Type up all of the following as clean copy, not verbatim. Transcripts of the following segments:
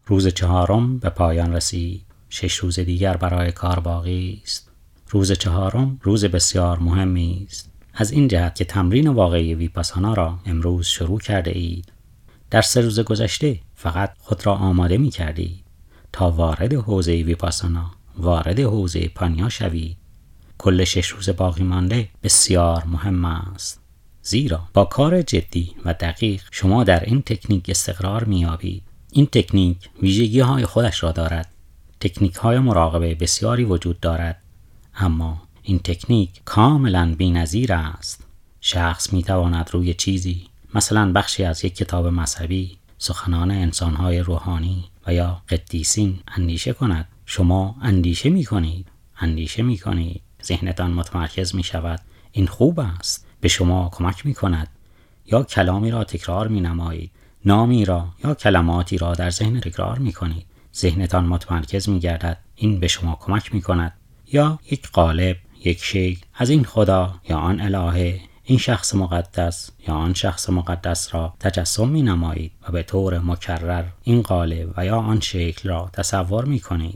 روز 4 به پایان رسید. 6 روز دیگر برای کار باقی است. روز 4 روز بسیار مهمی است، از این جهت که تمرین واقعی ویپاسانا را امروز شروع کرده اید. در 3 روز گذشته فقط خود را آماده می کردید تا وارد حوزه ویپاسانا، وارد حوزه پانیا شوید. کل 6 روز باقی مانده بسیار مهم است، زیرا با کار جدی و دقیق شما در این تکنیک استقرار می‌یابید. این تکنیک ویژگی‌های خودش را دارد. تکنیک‌های مراقبه بسیاری وجود دارد، اما این تکنیک کاملاً بی‌نظیر است. شخص می‌تواند روی چیزی، مثلا بخشی از یک کتاب مذهبی، سخنان انسان‌های روحانی و یا قدیسین اندیشه کند. شما اندیشه می‌کنید، ذهنتان متمرکز می‌شود. این خوب است، به شما کمک می‌کند. یا کلامی را تکرار می‌نمایید، نامی را یا کلماتی را در ذهن تکرار می‌کنید، ذهنتان متمرکز می‌گردد. این به شما کمک می‌کند. یا یک قالب، یک شکل از این خدا یا آن الهه، این شخص مقدس یا آن شخص مقدس را تجسم می‌نمایید و به طور مکرر این قالب و یا آن شکل را تصور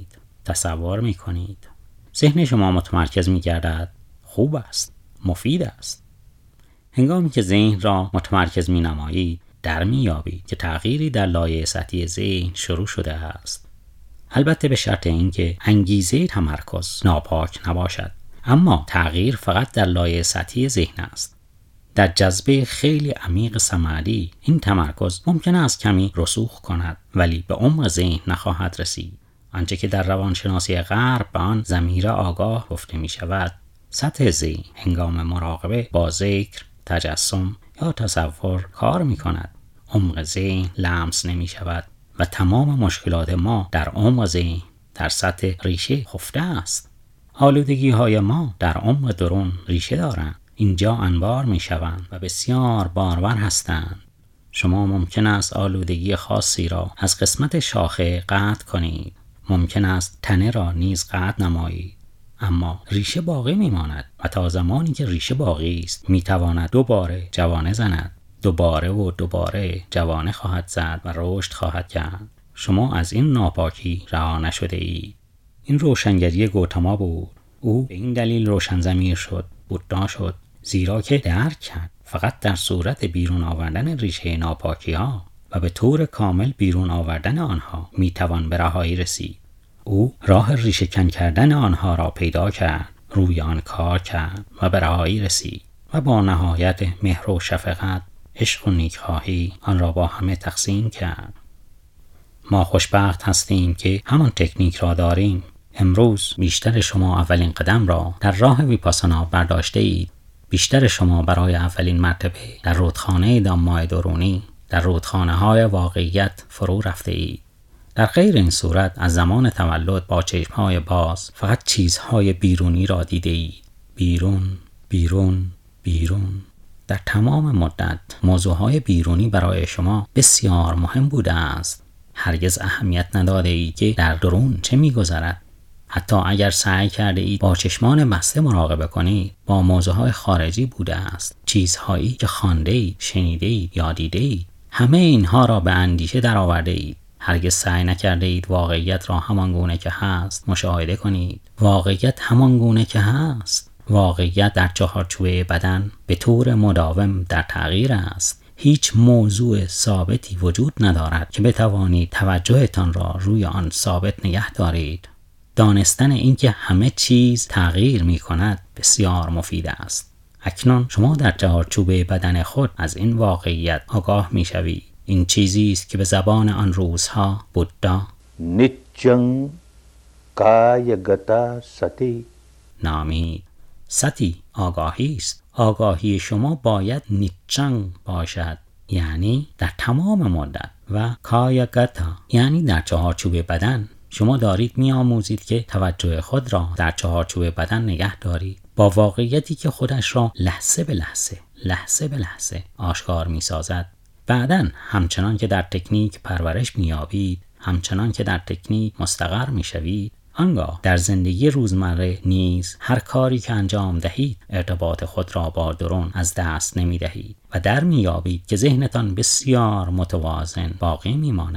می‌کنید. ذهن شما متمرکز می‌گردد. خوب است، مفید است. هنگامی که ذهن را متمرکز می‌نمایید، در می‌یابید که تغییری در لایه سطحی ذهن شروع شده است. البته به شرط اینکه انگیزه تمرکز ناپاک نباشد. اما تغییر فقط در لایه سطحی ذهن است. در جذبه خیلی عمیق سمعی این تمرکز ممکن است کمی رسوخ کند، ولی به عمق ذهن نخواهد رسید. آنچه که در روانشناسی غرب به آن ضمیر آگاه گفته می شود، سطح ذهن هنگام مراقبه با ذکر، تجسم یا تصور کار می کند. عمق ذهن لمس نمی شود و تمام مشکلات ما در عمق ذهن، در سطح ریشه خفته است. آلودگی های ما در عمق درون ریشه دارند. اینجا انبار می شوند و بسیار بارور هستند. شما ممکن است آلودگی خاصی را از قسمت شاخه قطع کنید. ممکن است تنه را نیز قطع نمایید، اما ریشه باقی میماند و تا زمانی که ریشه باقی است میتواند دوباره جوانه زند. دوباره جوانه خواهد زد و رشد خواهد کرد. شما از این ناپاکی رها نشده اید. این روشنگری گوتاما بود. او به این دلیل روشن ضمیر شد، بودا شد، زیرا که درک کرد فقط در صورت بیرون آوردن ریشه ناپاکی ها و به طور کامل بیرون آوردن آنها میتوان به رهایی رسید. او راه ریشه کن کردن آنها را پیدا کرد، روی آن کار کرد و به رهایی رسید و با نهایت مهر و شفقت، عشق و نیکخواهی آن را با همه تقسیم کرد. ما خوشبخت هستیم که همان تکنیک را داریم. امروز بیشتر شما اولین قدم را در راه ویپاسانا برداشته اید. بیشتر شما برای اولین مرتبه در رودخانه دامای درونی، در رودخانه های واقعیت فرو رفته اید. در غیر این صورت از زمان تولد با چشمهای باز فقط چیزهای بیرونی را دیده اید. بیرون. در تمام مدت موضوعهای بیرونی برای شما بسیار مهم بوده است. هرگز اهمیت نداده اید که در درون چه می‌گذرد. حتی اگر سعی کرده اید با چشمان بسته مراقبه کنید، با موضوعهای خارجی بوده است. چیزهایی که خوانده اید، شنیده اید یا دیده اید، همه اینها را به اندیشه درآورده اید. هرگز سعی نکرده اید واقعیت را همان گونه که هست مشاهده کنید. واقعیت همان گونه که هست. واقعیت در چهارچوبه بدن به طور مداوم در تغییر است. هیچ موضوع ثابتی وجود ندارد که بتوانید توجهتان را روی آن ثابت نگه دارید. دانستن اینکه همه چیز تغییر می کند بسیار مفید است. اکنون شما در چهارچوبه بدن خود از این واقعیت آگاه می شوید. این چیزی است که به زبان آن روزها بودا نیچنگ کایگتا ستی نامید. ستی آگاهی است. آگاهی شما باید نیچنگ باشد، یعنی در تمام مدت، و کایگتا یعنی در چهارچوبه بدن. شما دارید می‌آموزید که توجه خود را در چهارچوبه بدن نگه دارید، با واقعیتی که خودش را لحظه به لحظه آشکار می‌سازد. بعداً همچنان که در تکنیک پرورش می‌یابید، همچنان که در تکنیک مستقر می‌شوید، آنگاه در زندگی روزمره نیز هر کاری که انجام دهید ارتباط خود را با درون از دست نمی دهید و در می یابید که ذهنتان بسیار متوازن باقی می ماند.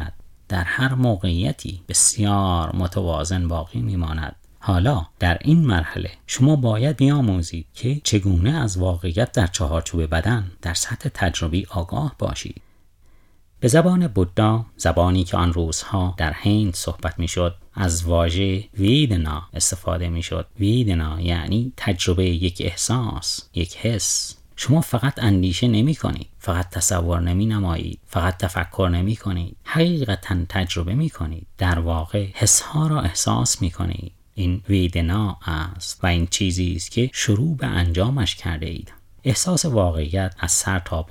در هر موقعیتی بسیار متوازن باقی میماند. حالا در این مرحله شما باید بیاموزید که چگونه از واقعیت در چهارچوب بدن در سطح تجربی آگاه باشید. به زبان بودا، زبانی که آن روزها در هند صحبت میشد، از واژه ویدنا استفاده میشد. ویدنا یعنی تجربه یک احساس، یک حس. شما فقط اندیشه نمی کنید، فقط تصور نمی نمایید، فقط تفکر نمی کنید، حقیقتاً تجربه می کنید. در واقع حسها را احساس می کنید. این ویدنا است و این چیزی است که شروع به انجامش کرده اید. احساس واقعیت از سر تا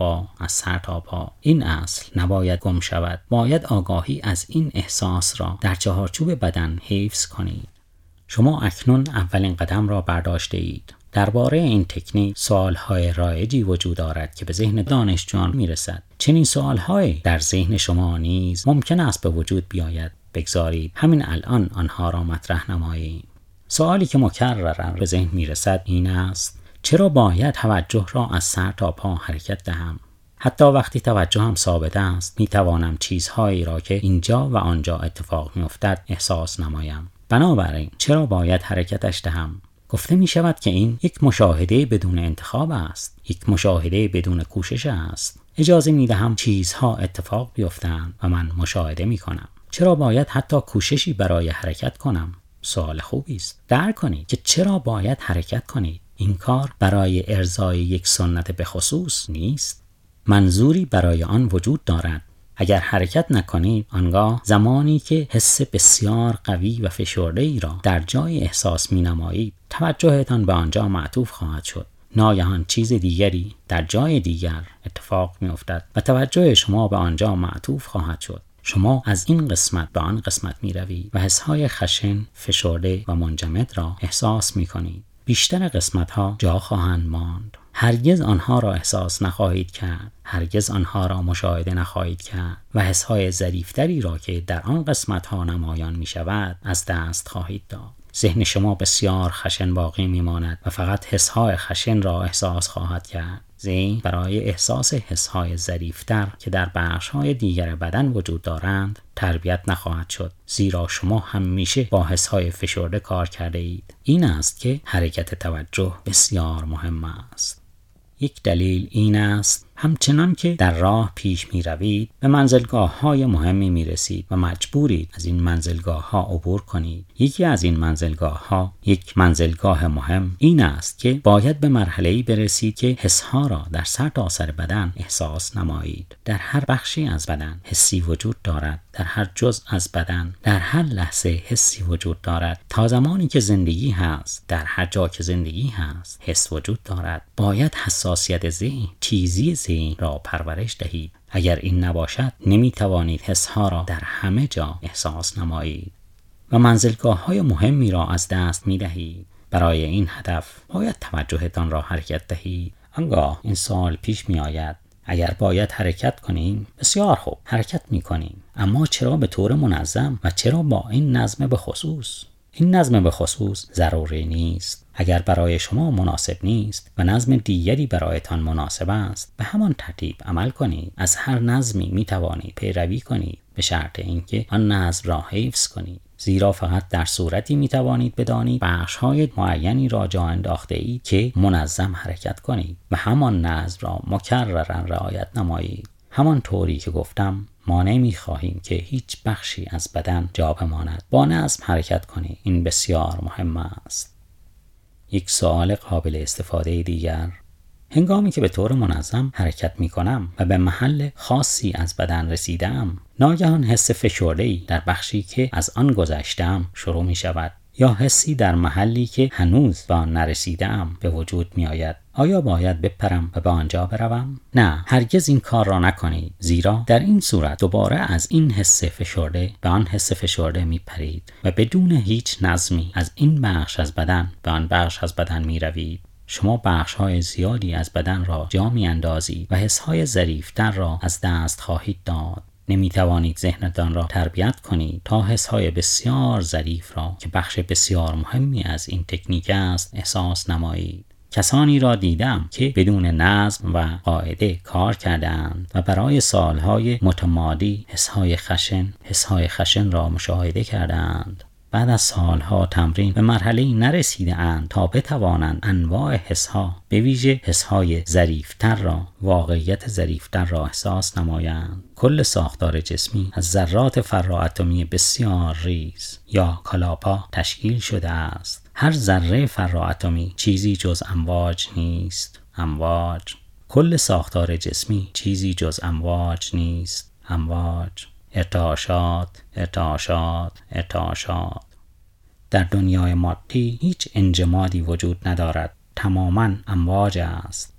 پا. این اصل نباید گم شود. باید آگاهی از این احساس را در چهارچوب بدن حفظ کنید. شما اکنون اولین قدم را برداشته اید. درباره این تکنیک سوالهای رایجی وجود دارد که به ذهن دانشجویان میرسد. چنین سوالهایی در ذهن شما نیز ممکن است به وجود بیاید. بگذارید همین الان آنها را مطرح نماییم. سوالی که مکرراً به ذهن میرسد این است: چرا باید توجه را از سر تا پا حرکت دهم؟ حتی وقتی توجه هم ثابت است، میتوانم چیزهایی را که اینجا و آنجا اتفاق میافتد احساس نمایم. بنابراین چرا باید حرکتش دهم؟ گفته می شود که این یک مشاهده بدون انتخاب است، یک مشاهده بدون کوشش است. اجازه می دهم چیزها اتفاق بیفتند و من مشاهده می کنم. چرا باید حتی کوششی برای حرکت کنم؟ سوال خوبی است. درک کنید که چرا باید حرکت کنید. این کار برای ارضای یک سنت به خصوص نیست. منظوری برای آن وجود دارد. اگر حرکت نکنید، آنگاه زمانی که حس بسیار قوی و فشرده ای را در جای احساس می نمایید، توجهتان به آنجا معطوف خواهد شد. ناگهان چیز دیگری در جای دیگر اتفاق می افتد و توجه شما به آنجا معطوف خواهد شد. شما از این قسمت به آن قسمت می روید و حسهای خشن، فشرده و منجمد را احساس می کنید. بیشتر قسمت ها جا خواهند ماند. هرگز آنها را احساس نخواهید کرد، هرگز آنها را مشاهده نخواهید کرد و حسهای ظریفتری را که در آن قسمت ها نمایان می شود از دست خواهید داد. ذهن شما بسیار خشن باقی می ماند و فقط حسهای خشن را احساس خواهد کرد. ذهن برای احساس حسهای ظریفتر که در بخش‌های دیگر بدن وجود دارند تربیت نخواهد شد، زیرا شما همیشه با حسهای فشرده کار کرده اید. این است که حرکت توجه بسیار مهم است. یک دلیل این است همچنان که در راه پیش می روید به منزلگاه های مهمی می رسید و مجبورید از این منزلگاه ها عبور کنید. یکی از این منزلگاه ها، یک منزلگاه مهم این است که باید به مرحله‌ای برسید که حس ها را در سر تا سر بدن احساس نمایید. در هر بخشی از بدن حسی وجود دارد، در هر جزء از بدن در هر لحظه حسی وجود دارد. تا زمانی که زندگی هست، در هر جا که زندگی هست حس وجود دارد. باید حساسیت ذهن، تیزی ذهن را پرورش دهید. اگر این نباشد نمی توانید حسها را در همه جا احساس نمایید و منزلگاه های مهمی را از دست می دهید. برای این هدف باید توجهتان را حرکت دهید. آنگاه این سوال پیش می آید: اگر باید حرکت کنیم، بسیار خوب، حرکت می کنیم، اما چرا به طور منظم و چرا با این نظم به خصوص؟ این نظم به خصوص ضروری نیست. اگر برای شما مناسب نیست و نظم دیگری برایتان مناسب است، به همان ترتیب عمل کنید. از هر نظمی می توانید پیروی کنید به شرط اینکه آن نظم را حفظ کنید. زیرا فقط در صورتی می توانید بدانید بخش‌های معینی را جا انداخته اید که منظم حرکت کنید و همان نظم را مکرراً رعایت نمایید. همان طوری که گفتم، ما نمی خواهیم که هیچ بخشی از بدن جا بماند. با نظم حرکت کنید. این بسیار مهم است. یک سوال قابل استفاده دیگر: هنگامی که به طور منظم حرکت می کنم و به محل خاصی از بدن رسیدم، ناگهان حس فشرده‌ای در بخشی که از آن گذشتم شروع می شود، یا حسی در محلی که هنوز به آن نرسیدم به وجود می آید. آیا باید بپرم و به آنجا بروم؟ نه، هرگز این کار را نکنید، زیرا در این صورت دوباره از این حس فشرده به آن حس فشرده می پرید و بدون هیچ نظمی از این بخش از بدن به آن بخش از بدن می روید. شما بخش‌های زیادی از بدن را جا می اندازید و حس‌های ظریف‌تر را از دست خواهید داد. نمی توانید ذهنتان را تربیت کنید تا حس‌های بسیار ظریف را که بخش بسیار مهمی از این تکنیک است احساس نمایید. کسانی را دیدم که بدون نظم و قاعده کار کردند و برای سالهای متمادی حسهای خشن را مشاهده کردند. بعد از سالها تمرین به مرحله‌ای نرسیده اند تا بتوانند انواع حسها، به ویژه حسهای ظریفتر را، واقعیت ظریفتر را احساس نمایند. کل ساختار جسمی از ذرات فراتمی بسیار ریز یا کالاپا تشکیل شده است. هر ذره فراتمی چیزی جز امواج نیست. کل ساختار جسمی چیزی جز امواج نیست. ارتعاشات. در دنیای مادی هیچ انجمادی وجود ندارد. تماماً امواج است.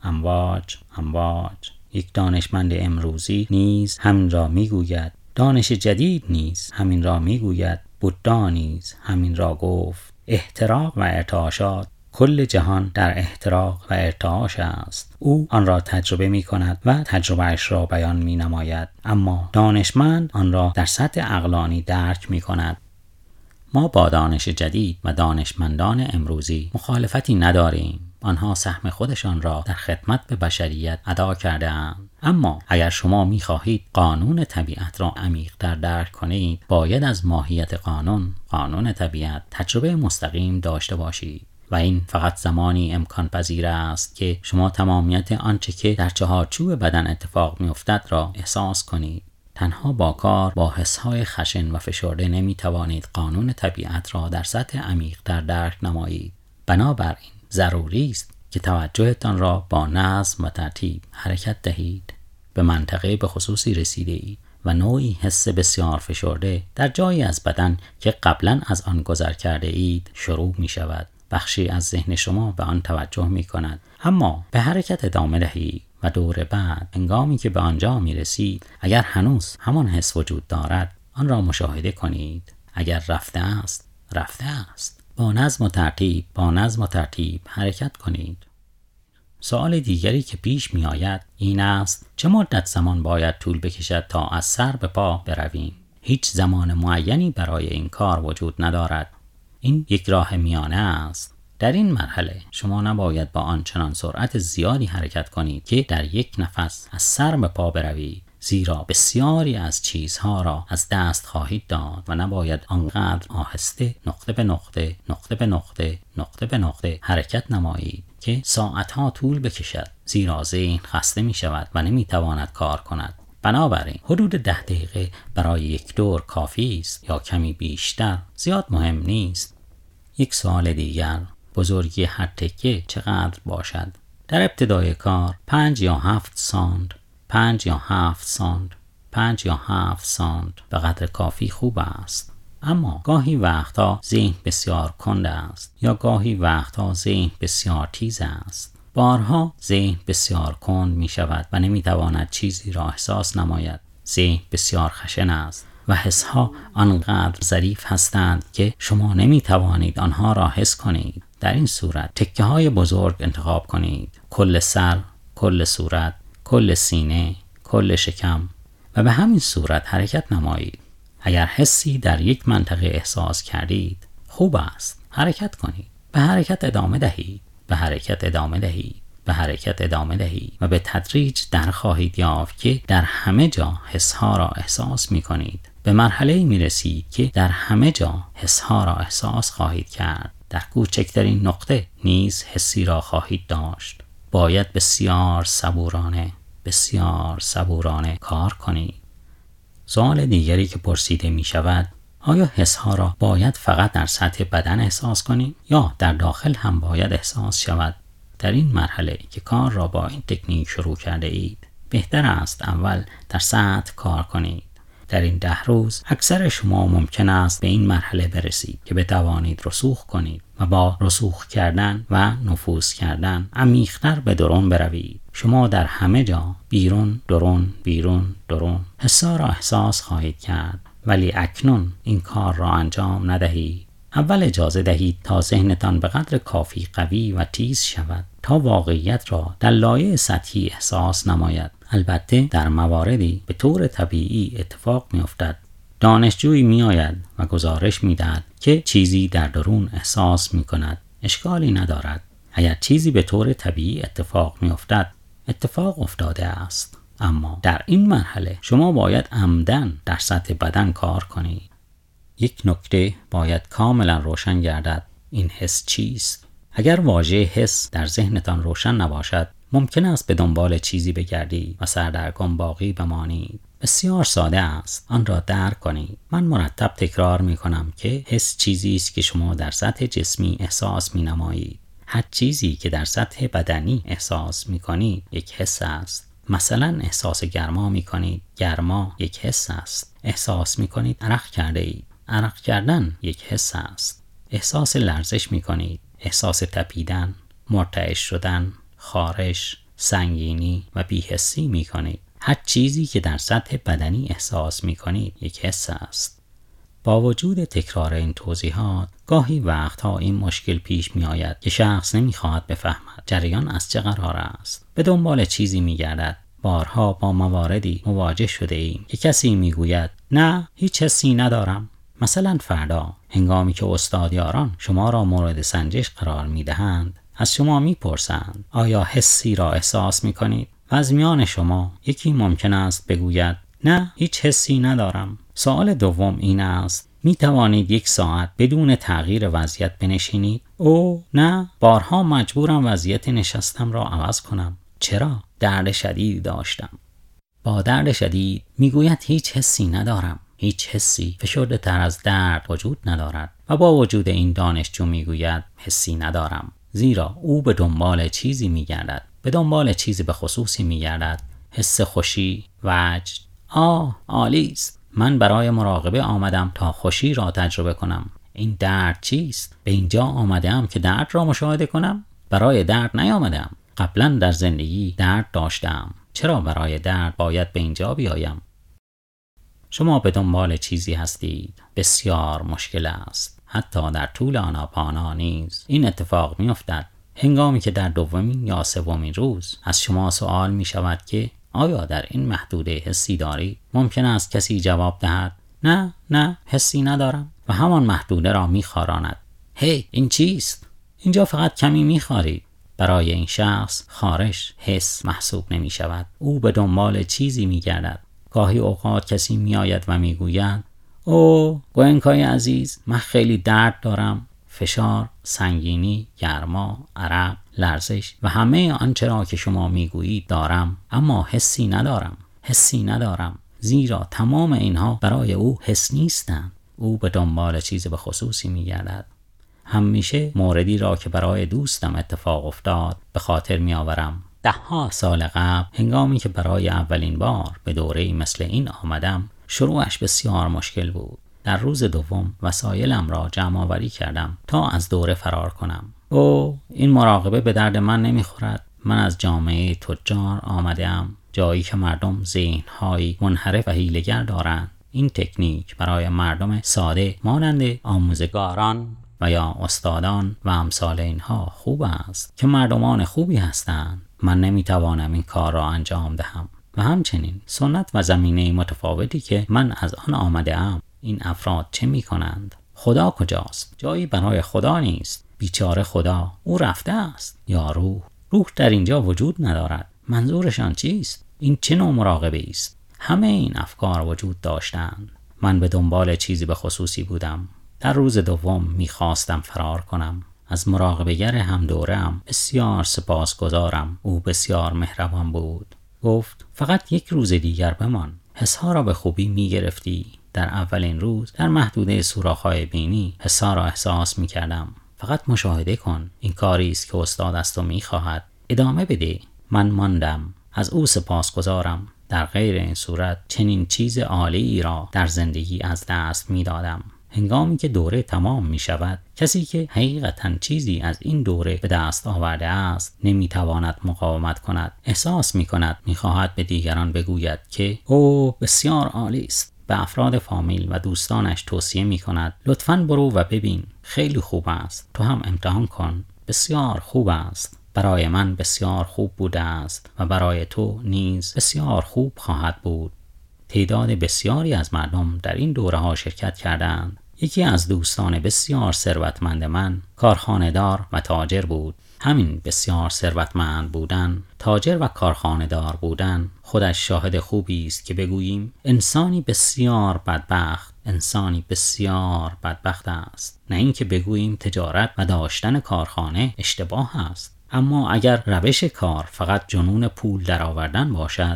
امواج. یک دانشمند امروزی نیز همین را میگوید. دانش جدید نیز همین را میگوید. بودا نیز همین را گفت. احتراق و ارتعاشات. کل جهان در احتراق و ارتعاش است. او آن را تجربه می کند و تجربهش را بیان می نماید، اما دانشمند آن را در سطح عقلانی درک می کند. ما با دانش جدید و دانشمندان امروزی مخالفتی نداریم. آنها سهم خودشان را در خدمت به بشریت ادا کرده اند. اما اگر شما می خواهید قانون طبیعت را عمیق‌تر درک کنید، باید از ماهیت قانون طبیعت تجربه مستقیم داشته باشید. و این فقط زمانی امکان پذیر است که شما تمامیت آنچه که در چهارچوب بدن اتفاق می‌افتد را احساس کنید. تنها با کار با حس‌های خشن و فشرده نمی‌توانید قانون طبیعت را در سطح عمیق‌تر درک نمایید. بنابراین ضروری است که توجهتان را با نظم و ترتیب حرکت دهید. به منطقه به خصوصی رسیده اید و نوعی حس بسیار فشرده در جایی از بدن که قبلا از آن گذر کرده اید شروع می‌شود. بخشی از ذهن شما به آن توجه می کند، اما به حرکت ادامه دهید و دور بعد هنگامی که به آنجا می رسید، اگر هنوز همان حس وجود دارد آن را مشاهده کنید. اگر رفته است. با نظم و ترتیب حرکت کنید. سوال دیگری که پیش می آید این است: چه مدت زمان باید طول بکشد تا از سر به پا برویم؟ هیچ زمان معینی برای این کار وجود ندارد. این یک راه میانه است. در این مرحله شما نباید با آنچنان سرعت زیادی حرکت کنید که در یک نفس از سر به پا بروید، زیرا بسیاری از چیزها را از دست خواهید داد و نباید آنقدر آهسته نقطه به نقطه حرکت نمایید که ساعتها طول بکشد، زیرا ذهن خسته می شود و نمی تواند کار کند. بنابراین حدود 10 دقیقه برای یک دور کافی است یا کمی بیشتر زیاد مهم نیست. یک سوال دیگر: بزرگی هر تکه چقدر باشد؟ در ابتدای کار 5 یا 7 سانت به قدر کافی خوب است. اما گاهی وقتا ذهن بسیار کند است یا گاهی وقتا ذهن بسیار تیز است. بارها ذهن بسیار کند می شود و نمی تواند چیزی را احساس نماید. ذهن بسیار خشن است و حسها آنقدر ظریف هستند که شما نمی توانید آنها را حس کنید. در این صورت تکه های بزرگ انتخاب کنید: کل سر، کل صورت، کل سینه، کل شکم، و به همین صورت حرکت نمایید. اگر حسی در یک منطقه احساس کردید، خوب است، حرکت کنید. به حرکت ادامه دهید و به تدریج در خواهید یافت که در همه جا حسها را احساس می کنید. به مرحله‌ای می رسید که در همه جا حسها را احساس خواهید کرد. در کوچکترین نقطه نیز حسی را خواهید داشت. باید بسیار صبورانه کار کنید. سوال دیگری که پرسیده می شود: آیا حسها را باید فقط در سطح بدن احساس کنیم یا در داخل هم باید احساس شود؟ در این مرحله که کار را با این تکنیک شروع کرده اید، بهتر است اول در سطح کار کنید. در این 10 روز اکثر شما ممکن است به این مرحله برسید که بتوانید رسوخ کنید و با رسوخ کردن و نفوذ کردن عمیق‌تر به درون بروید. شما در همه جا بیرون حسا را احساس خواهید کرد، ولی اکنون این کار را انجام ندهید. اول اجازه دهید تا ذهنتان به قدر کافی قوی و تیز شود تا واقعیت را در لایه سطحی احساس نماید. البته در مواردی به طور طبیعی اتفاق می افتد. دانشجویی می آید و گزارش می دهد که چیزی در درون احساس می کند. اشکالی ندارد. اگر چیزی به طور طبیعی اتفاق میافتد، اتفاق افتاده است. اما در این مرحله شما باید عمدن در سطح بدن کار کنید. یک نکته باید کاملا روشن گردد. این حس چیست؟ اگر واژه حس در ذهنتان روشن نباشد، ممکن است به دنبال چیزی بگردید و سردرگم باقی بمانید. بسیار ساده است آن را درک کنید. من مرتب تکرار می کنم که حس چیزی است که شما در سطح جسمی احساس می نمایید. هر چیزی که در سطح بدنی احساس می کنید یک حس است. مثلا احساس گرما می کنید. گرما یک حس است. احساس می کنید عرق کرده اید. عرق کردن یک حس است. احساس لرزش می کنید. احساس تپیدن، مرتعش شدن، خارش، سنگینی و بی‌حسی می کنید. هر چیزی که در سطح بدنی احساس می کنید یک حس است. با وجود تکرار این توضیحات، گاهی وقتها این مشکل پیش می آید که شخص نمی خواهد بفهمد جریان از چه قرار است. به دنبال چیزی می گردد. بارها با مواردی مواجه شده ایم که کسی می گوید نه هیچ حسی ندارم. مثلا فردا هنگامی که استادیاران شما را مورد سنجش قرار می دهند، از شما می پرسند آیا حسی را احساس می کنید؟ و از میان شما یکی ممکن است بگوید نه هیچ حسی ندارم. سوال دوم این است می توانید 1 ساعت بدون تغییر وضعیت بنشینید؟ او نه، بارها مجبورم وضعیت نشستم را عوض کنم. چرا؟ درد شدید داشتم. با درد شدید می گوید هیچ حسی ندارم. هیچ حسی فشرده تر از درد وجود ندارد و با وجود این دانشجو می گوید حسی ندارم، زیرا او به دنبال چیزی می گردد. به دنبال چیزی به خصوصی می گردد. حس خوشی، وجد. عالی است. من برای مراقبه آمدم تا خوشی را تجربه کنم. این درد چیست؟ به اینجا آمدم که درد را مشاهده کنم؟ برای درد نیامدم. قبلا در زندگی درد داشتم. چرا برای درد باید به اینجا بیایم؟ شما به دنبال چیزی هستید. بسیار مشکل است. حتی در طول آناپانا نیز این اتفاق می افتد. هنگامی که در دومین یا سومین روز از شما سوال می شود که آیا در این محدوده حسی دارید؟ ممکن است کسی جواب دهد نه حسی ندارم و همان محدوده را می خاراند. هی این چیست؟ اینجا فقط کمی می خارید. برای این شخص خارش حس محسوب نمی شود. او به دنبال چیزی می گردد. گاهی اوقات کسی می آید و می گوید گوینکای عزیز، من خیلی درد دارم. فشار، سنگینی، گرما، عرق، لرزش و همه آنچه را که شما می گویید دارم، اما حسی ندارم. زیرا تمام اینها برای او حس نیستند. او به دنبال چیز به خصوصی می گردد. همیشه موردی را که برای دوستم اتفاق افتاد به خاطر می آورم. 10 سال قبل هنگامی که برای اولین بار به دوره‌ای مثل این آمدم، شروعش بسیار مشکل بود. در روز دوم وسایلم را جمع آوری کردم تا از دوره فرار کنم. این مراقبه به درد من نمیخورد. من از جامعه تجار آمدم، جایی که مردم ذهن‌هایی منحرف و حیله‌گر دارند. این تکنیک برای مردم ساده مانند آموزگاران و یا استادان و امثال اینها خوب است که مردمان خوبی هستند. من نمیتوانم این کار را انجام دهم. و همچنین سنت و زمینه متفاوتی که من از آن آمده ام. این افراد چه می کنند؟ خدا کجاست؟ جایی برای خدا نیست. بیچاره خدا، او رفته است. یا روح در اینجا وجود ندارد. منظورشان چیست؟ این چه نوع مراقبه است؟ همه این افکار وجود داشتند. من به دنبال چیزی به خصوصی بودم. در روز دوم میخواستم فرار کنم. از مراقبه‌گر هم دورم بسیار سپاسگزارم. او بسیار مهربان بود. گفت فقط 1 روز دیگر بمان. حسها را به خوبی میگرفتی. در اولین روز در محدوده سوراخ‌های بینی حسها را احساس میکردم. فقط مشاهده کن. این کاری است که استاد از تو میخواهد. ادامه بده. من ماندم. از او سپاسگزارم. در غیر این صورت چنین چیز عالی را در زندگی از دست میدادم. هنگامی که دوره تمام می شود، کسی که حقیقتاً چیزی از این دوره به دست آورده است نمیتواند مقاومت کند. احساس می کند می خواهد به دیگران بگوید که بسیار عالی است. به افراد فامیل و دوستانش توصیه می کند لطفاً برو و ببین، خیلی خوب است. تو هم امتحان کن. بسیار خوب است. برای من بسیار خوب بوده است و برای تو نیز بسیار خوب خواهد بود. تعداد بسیاری از مردم در این دوره ها شرکت کردند. یکی از دوستان بسیار ثروتمند من کارخانه‌دار و تاجر بود. همین بسیار ثروتمند بودن، تاجر و کارخانه دار بودن خودش شاهد خوبی است که بگوییم انسانی بسیار بدبخت است، نه اینکه بگوییم تجارت و داشتن کارخانه اشتباه است. اما اگر روش کار فقط جنون پول درآوردن باشد،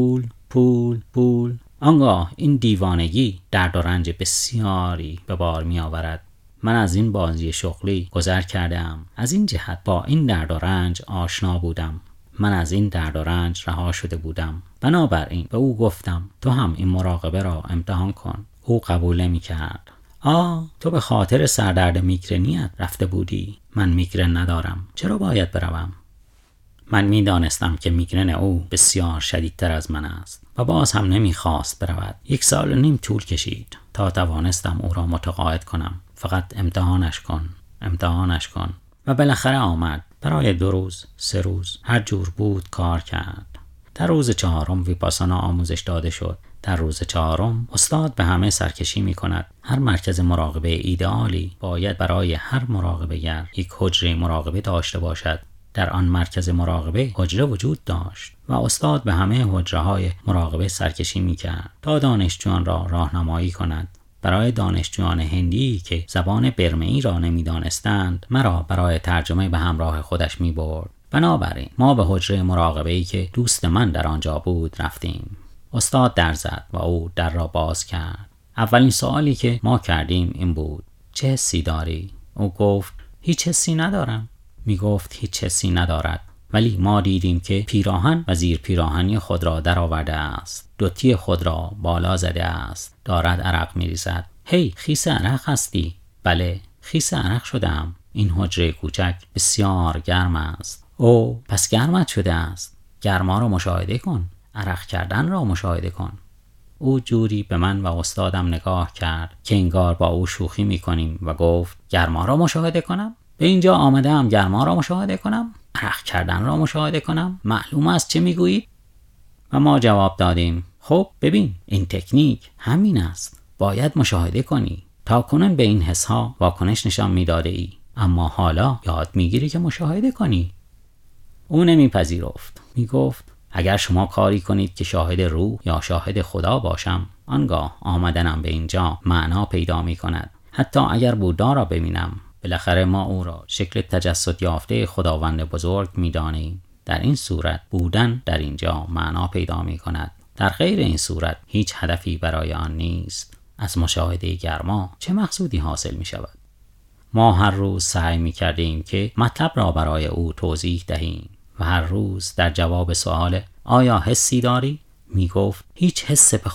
پول، آنگاه این دیوانگی درد و رنج بسیاری به بار می آورد. من از این بازی شغلی گذر کردم، از این جهت با این درد و رنج آشنا بودم، من از این درد و رنج رها شده بودم. بنابراین به او گفتم تو هم این مراقبه را امتحان کن. او قبول نمی کرد. تو به خاطر سردرد میگرنیت رفته بودی؟ من میگرن ندارم، چرا باید بروم؟ من می دانستم که میگرن او بسیار شدیدتر از من است و باز هم نمی خواست برود. 1.5 سال طول کشید تا توانستم او را متقاعد کنم فقط امتحانش کن و بالاخره آمد. برای 2 روز 3 روز هر جور بود کار کرد. در روز 4 ویپاسانا آموزش داده شد. در روز 4 استاد به همه سرکشی می کند. هر مرکز مراقبه ایدئالی باید برای هر مراقبه‌گر یک حجره مراقبه داشته باشد. در آن مرکز مراقبه حجره وجود داشت و استاد به همه حجره‌های مراقبه سرکشی می کرد تا دانشجویان را راهنمایی کند. برای دانشجویان هندی که زبان برمه‌ای را نمی دانستند مرا برای ترجمه به همراه خودش می برد. بنابراین ما به حجره مراقبه‌ای که دوست من در آنجا بود رفتیم. استاد در زد و او در را باز کرد. اولین سوالی که ما کردیم این بود: چه حسی داری؟ او گفت هیچ حسی ندارم. می گفت هیچ حسی ندارد، ولی ما دیدیم که پیراهن و زیر پیراهنی خود را در آورده است، دوتی خود را بالا زده است، دارد عرق می ریزد. هی خیس عرق هستی؟ بله خیس عرق شدم. این حجره کوچک بسیار گرم است. او پس گرمت شده است. گرما را مشاهده کن، عرق کردن را مشاهده کن. او جوری به من و استادم نگاه کرد که انگار با او شوخی می کنیم و گفت گرما را مشاهده کنم؟ به اینجا آمدم گرما را مشاهده کنم؟ عرق کردن را مشاهده کنم؟ معلوم است چه میگویید؟ و ما جواب دادیم خب ببین این تکنیک همین است، باید مشاهده کنی. تا کنون به این حسها واکنش نشان میداده ای، اما حالا یاد میگیری که مشاهده کنی. او نمیپذیرفت. میگفت اگر شما کاری کنید که شاهد روح یا شاهد خدا باشم، آنگاه آمدنم به اینجا معنا پیدا میکند. حتی اگر بودا را ببینم، بالاخره ما او را شکل تجسد یافته خداوند بزرگ می‌دانیم. در این صورت بودن در اینجا معنا پیدا می‌کند. در غیر این صورت هیچ هدفی برای آن نیست. از مشاهده گرما چه مقصودی حاصل می‌شود؟ ما هر روز سعی می‌کردیم که مطلب را برای او توضیح دهیم و هر روز در جواب سوال آیا حسی داری؟ میگفت هیچ حس به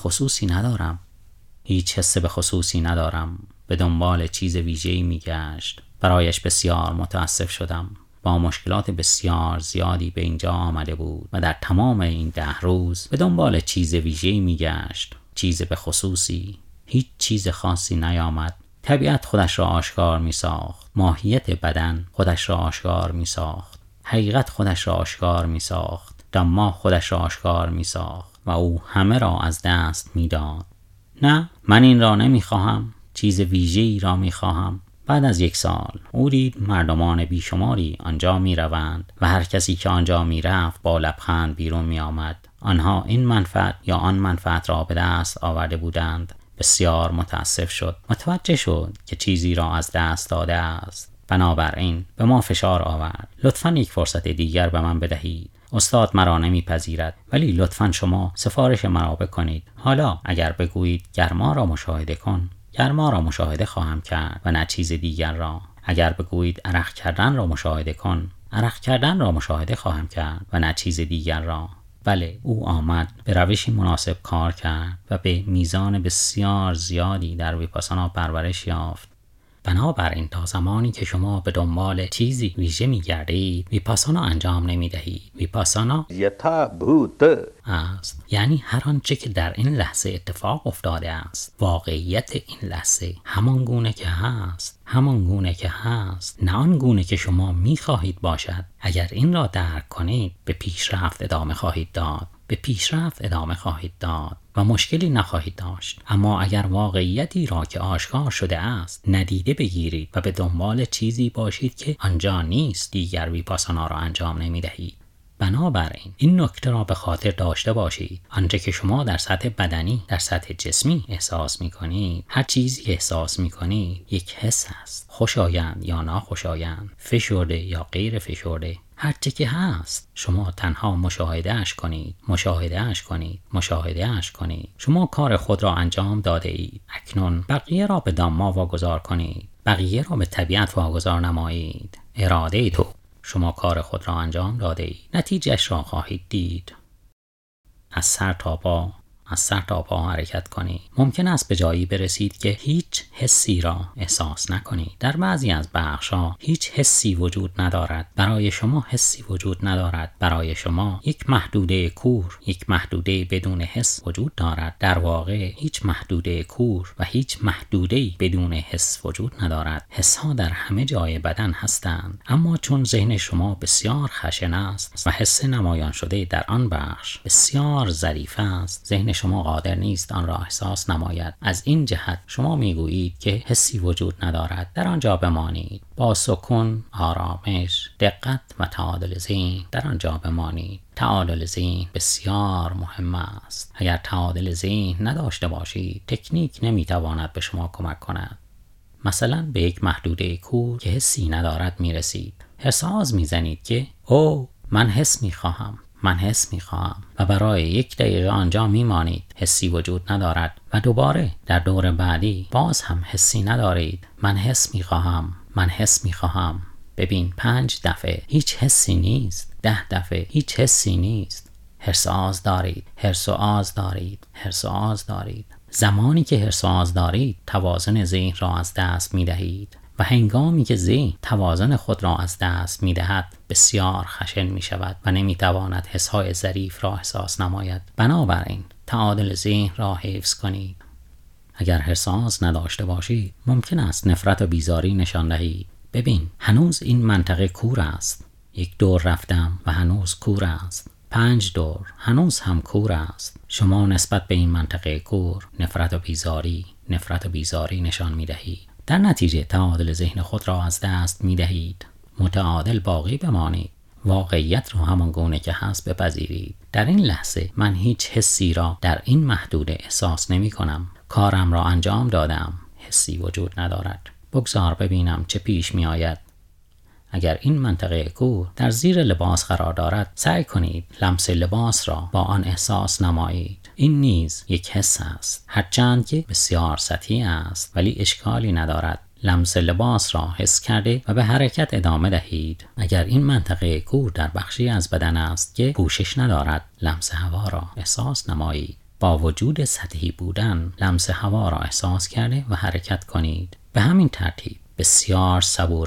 خصوصی ندارم. به دنبال چیز ویژه‌ای میگشت. برایش بسیار متاسف شدم. با مشکلات بسیار زیادی به اینجا آمده بود و در تمام این 10 روز به دنبال چیز ویژه‌ای میگشت. چیز به خصوصی. هیچ چیز خاصی نیامد. طبیعت خودش را آشکار میساخت. ماهیت بدن خودش را آشکار میساخت. حقیقت خودش را آشکار میساخت. دما خودش را آشکار میساخت و او همه را از دست میداد. نه، من این را نمیخواهم. چیز ویژه‌ای را می‌خواهم. بعد از 1 سال او دید مردمان بیشماری آنجا می‌روند و هر کسی که آنجا می‌رفت با لبخند بیرون می‌آمد. آنها این منفعت یا آن منفعت را به دست آورده بودند. بسیار متاسف شد. متوجه شد که چیزی را از دست داده است. بنابراین به ما فشار آورد. لطفاً 1 فرصت دیگر به من بدهید. استاد مرا نمیپذیرد، ولی لطفاً شما سفارش مرا بکنید. حالا اگر بگویید گرما را مشاهده کن، گرما را مشاهده خواهم کرد و نه چیز دیگر را. اگر بگویید عرق کردن را مشاهده کن، عرق کردن را مشاهده خواهم کرد و نه چیز دیگر را. بله، او آمد، به روشی مناسب کار کرد و به میزان بسیار زیادی در ویپاسانا پرورش یافت. بنابراین تا زمانی که شما به دنبال چیزی ویژه می‌گردید، ویپاسانا انجام نمی‌دهید. ویپاسانا یتا بھوت است، یعنی هر آنچه که در این لحظه اتفاق افتاده است، واقعیت این لحظه همان گونه که هست، نه آن گونه که شما می‌خواهید باشد. اگر این را درک کنید، به پیشرفت ادامه خواهید داد. و مشکلی نخواهید داشت. اما اگر واقعیتی را که آشکار شده است ندیده بگیرید و به دنبال چیزی باشید که آنجا نیست، دیگر ویپاسانا را انجام نمی‌دهید. بنابراین این نکته را به خاطر داشته باشید. آنچه که شما در سطح بدنی، در سطح جسمی احساس می‌کنید، هر چیزی احساس می‌کنید یک حس است. خوشایند یا ناخوشایند، فشرده یا غیر فشرده، هر چه که هست شما تنها مشاهده‌اش کنید، مشاهده‌اش کنید، مشاهده‌اش کنید. شما کار خود را انجام داده اید. اکنون بقیه را به دام‌ها واگذار کنید. بقیه را به طبیعت واگذار نمایید. اراده تو، شما کار خود را انجام داده اید. نتیجهش را خواهید دید. از سر تا پا حرکت کنید. ممکن است به جایی برسید که هیچ حسی را احساس نکنید. در بعضی از بخش‌ها هیچ حسی وجود ندارد. برای شما حسی وجود ندارد. برای شما یک محدوده کور، یک محدوده بدون حس وجود دارد. در واقع هیچ محدوده کور و هیچ محدوده بدون حس وجود ندارد. حس‌ها در همه جای بدن هستند، اما چون ذهن شما بسیار خشن است و حس نمایان شده در آن بخش بسیار ظریف است، ذهن شما قادر نیست آن را احساس نماید. از این جهت شما میگویید که حسی وجود ندارد. در آنجا بمانید. با سکون، آرامش، دقت و تعادل ذهن در آنجا بمانید. تعادل ذهن بسیار مهم است. اگر تعادل ذهن نداشته باشید، تکنیک نمیتواند به شما کمک کند. مثلا به یک محدوده کور که حسی ندارد میرسید. احساس میزنید که من حس میخواهم، من حس میخواهم و برای 1 دقیقه آنجا میمانید. حسی وجود ندارد و دوباره در دور بعدی باز هم حسی ندارید. من حس میخواهم، من حس میخواهم. ببین 5 دفعه هیچ حسی نیست. 10 دفعه هیچ حسی نیست. حرص و آز دارید، حرص و آز دارید، حرص و آز دارید. زمانی که حرص و آز دارید توازن ذهن را از دست میدهید و هنگامی که ذهن توازن خود را از دست می‌دهد بسیار خشن می‌شود و نمی‌تواند حس‌های ظریف را احساس نماید. بنابراین تعادل ذهن را حفظ کنید. اگر حرص نداشته باشید ممکن است نفرت و بیزاری نشان دهید. ببین هنوز این منطقه کور است. 1 دور رفتم و هنوز کور است. 5 دور هنوز هم کور است. شما نسبت به این منطقه کور نفرت و بیزاری نشان می‌دهید. در نتیجه تعادل ذهن خود را از دست می دهید. متعادل باقی بمانید. واقعیت را همان گونه که هست بپذیرید. در این لحظه من هیچ حسی را در این محدوده احساس نمی کنم. کارم را انجام دادم. حسی وجود ندارد. بگذار ببینم چه پیش می آید. اگر این منطقه کور در زیر لباس قرار دارد، سعی کنید لمس لباس را با آن احساس نمایید. این نیز یک حس است، هرچند که بسیار سطحی است، ولی اشکالی ندارد. لمس لباس را حس کرده و به حرکت ادامه دهید. اگر این منطقه کور در بخشی از بدن است که پوشش ندارد، لمس هوا را احساس نمایید. با وجود سطحی بودن، لمس هوا را احساس کرده و حرکت کنید. به همین ترتیب بسیار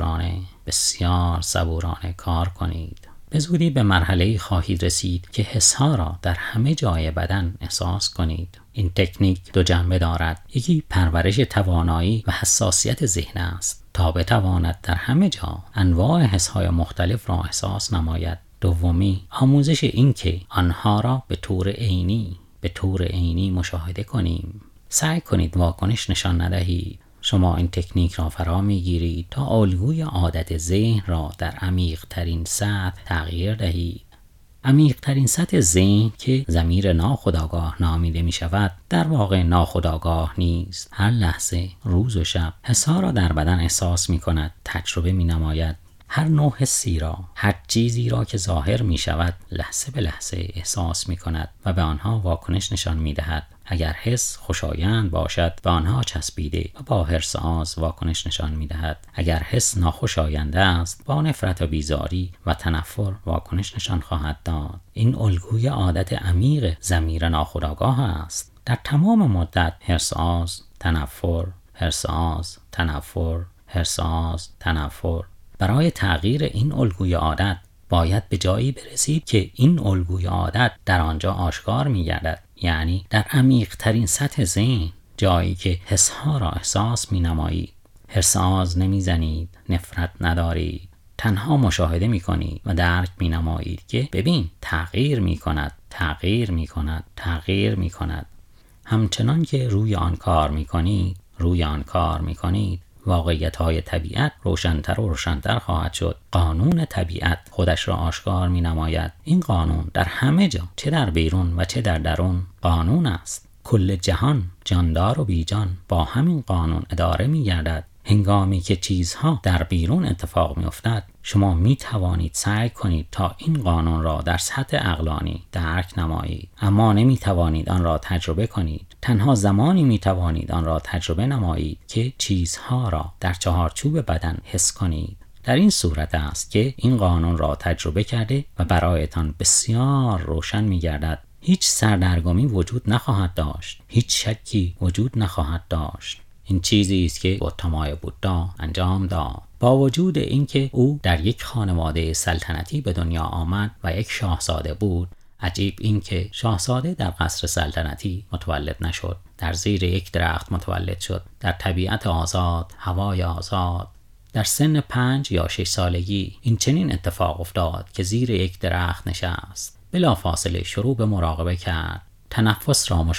صبورانه کار کنید. به زودی به مرحله‌ای خواهید رسید که حس‌ها را در همه جای بدن احساس کنید. این تکنیک 2 جنبه دارد. یکی پرورش توانایی و حساسیت ذهن است تا بتواند در همه جا انواع حس‌های مختلف را احساس نماید. دومی آموزش این که آنها را به طور عینی مشاهده کنیم. سعی کنید واکنش نشان ندهید. شما این تکنیک را فرا میگیرید تا الگوی عادت ذهن را در عمیق ترین سطح تغییر دهید. عمیق ترین سطح ذهن که ضمیر ناخودآگاه نامیده می شود در واقع ناخودآگاه نیست. هر لحظه، روز و شب حس‌ها را در بدن احساس می کند، تجربه می نماید. هر نوع حسی را، هر چیزی را که ظاهر می شود لحظه به لحظه احساس می کند و به آنها واکنش نشان می دهد. اگر حس خوشایند باشد به آنها چسبیده و با حرص آز واکنش نشان می دهد. اگر حس ناخوشایند است با نفرت و بیزاری و تنفر واکنش نشان خواهد داد. این الگوی عادت عمیق ضمیر ناخودآگاه است. در تمام مدت حرص آز، تنفر، حرص آز، تنفر، حرص آز، تنفر. برای تغییر این الگوی عادت باید به جایی برسید که این الگوی عادت در آنجا آشکار می گردد، یعنی در عمیق ترین سطح ذهن، جایی که حس‌ها را احساس می نمایید. حرص آز نمی زنید، نفرت ندارید، تنها مشاهده می کنید و درک می نمایید که ببین تغییر می کند. همچنان که روی آن کار می‌کنید واقعیت‌های طبیعت روشن‌تر و روشن‌تر خواهد شد. قانون طبیعت خودش را آشکار می‌نماید. این قانون در همه جا، چه در بیرون و چه در درون، قانون است. کل جهان، جاندار و بیجان، با همین قانون اداره می‌گردد. هنگامی که چیزها در بیرون اتفاق می‌افتد، شما می‌توانید سعی کنید تا این قانون را در سطح عقلانی درک نمایید، اما نمی‌توانید آن را تجربه کنید. تنها زمانی می‌توانید آن را تجربه نمایید که چیزها را در چهارچوب بدن حس کنید. در این صورت است که این قانون را تجربه کرده و برایتان بسیار روشن می‌گردد. هیچ سردرگمی وجود نخواهد داشت، هیچ شکی وجود نخواهد داشت. این چیزی است که گوتامای بودا انجام داد. با وجود اینکه او در یک خانواده سلطنتی به دنیا آمد و یک شاهزاده بود، عجیب این که شاهزاده در قصر سلطنتی متولد نشد، در زیر یک درخت متولد شد، در طبیعت آزاد، هوای آزاد. در سن 5 یا 6 سالگی این چنین اتفاق افتاد که زیر یک درخت نشست. بلافاصله شروع به مراقبه کرد، تنفس را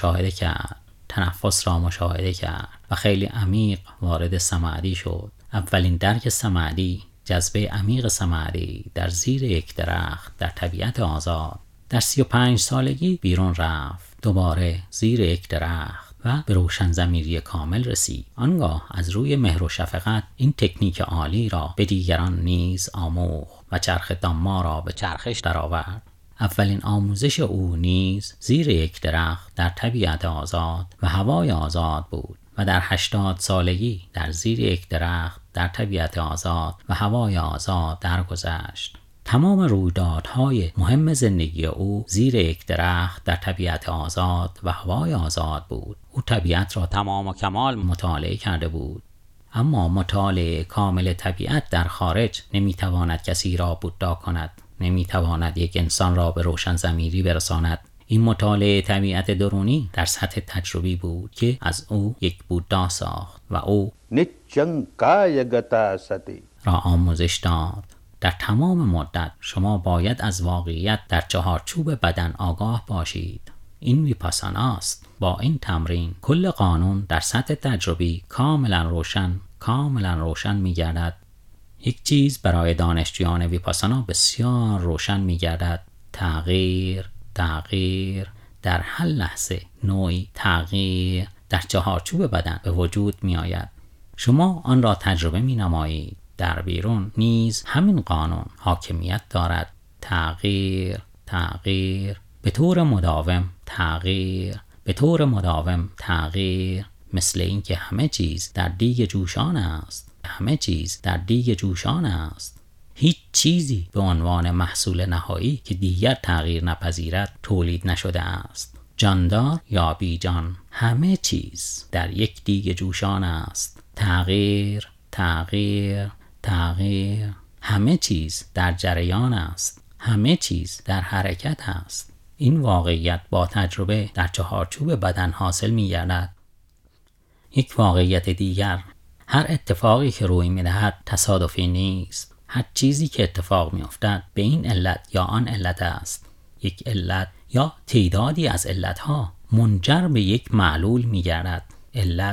مشاهده کرد و خیلی عمیق وارد سماعی شد. اولین درک سماعی، جذبه عمیق سماعی در زیر یک درخت در طبیعت آزاد. در 35 سالگی بیرون رفت، دوباره زیر یک درخت و به روشن ضمیری کامل رسید. آنگاه از روی مهر و شفقت این تکنیک عالی را به دیگران نیز آموخت و چرخ داما را به چرخش درآورد. اولین آموزش او نیز زیر یک درخت در طبیعت آزاد و هوای آزاد بود و در 80 سالگی در زیر یک درخت در طبیعت آزاد و هوای آزاد درگذشت. تمام رویدادهای مهم زندگی او زیر یک درخت در طبیعت آزاد و هوای آزاد بود. او طبیعت را تمام و کمال مطالعه کرده بود، اما مطالعه کامل طبیعت در خارج نمیتواند کسی را بودا کند، نمیتواند یک انسان را به روشن ضمیری برساند. این مطالعه طبیعت درونی در سطح تجربی بود که از او یک بودا ساخت و او Nityang Kayagata Sati را آموزش داد. در تمام مدت شما باید از واقعیت در چهارچوب بدن آگاه باشید. این ویپاسانا است. با این تمرین کل قانون در سطح تجربی کاملا روشن می‌گردد. یک چیز برای دانشجویان ویپاسانا بسیار روشن می‌گردد: تغییر در هر لحظه نوعی تغییر در چهارچوب بدن به وجود می‌آید. شما آن را تجربه می‌نمایید. در بیرون نیز همین قانون حاکمیت دارد. تغییر به طور مداوم تغییر، مثل اینکه همه چیز در دیگ جوشان است. هیچ چیزی به عنوان محصول نهایی که دیگر تغییر نپذیرد تولید نشده است. جاندار یا بیجان، همه چیز در یک دیگ جوشان است. تغییر، همه چیز در جریان است، همه چیز در حرکت است. این واقعیت با تجربه در چهارچوب بدن حاصل می‌گردد. یک واقعیت دیگر: هر اتفاقی که روی می‌دهد تصادفی نیست. هر چیزی که اتفاق می‌افتد به این علت یا آن علت است. یک علت یا تعدادی از علتها منجر به یک معلول می‌گردد. علت،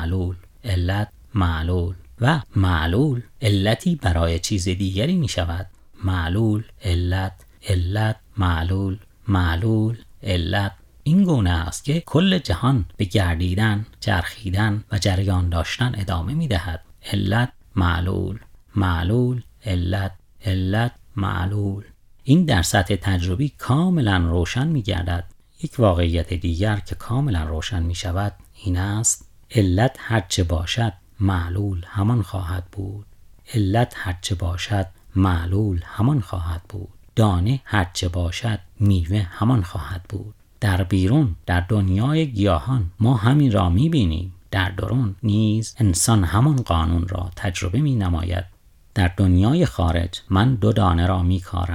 معلول و معلول علتی برای چیز دیگری می‌شود. معلول، علت، معلول، علت. این گونه است که کل جهان به گردیدن، چرخیدن و جریان داشتن ادامه می‌دهد. علت، معلول، علت، معلول. این در سطح تجربی کاملا روشن می‌گردد. یک واقعیت دیگر که کاملا روشن می‌شود این است: علت هرچه باشد معلول همان خواهد بود. علت هرچه باشد معلول همان خواهد بود. دانه هرچه باشد میوه همان خواهد بود. در بیرون، در دنیای گیاهان ما همین را می‌بینیم. در درون نیز انسان همان قانون را تجربه می‌نماید. در دنیای خارج من 2 دانه را می‌کارم.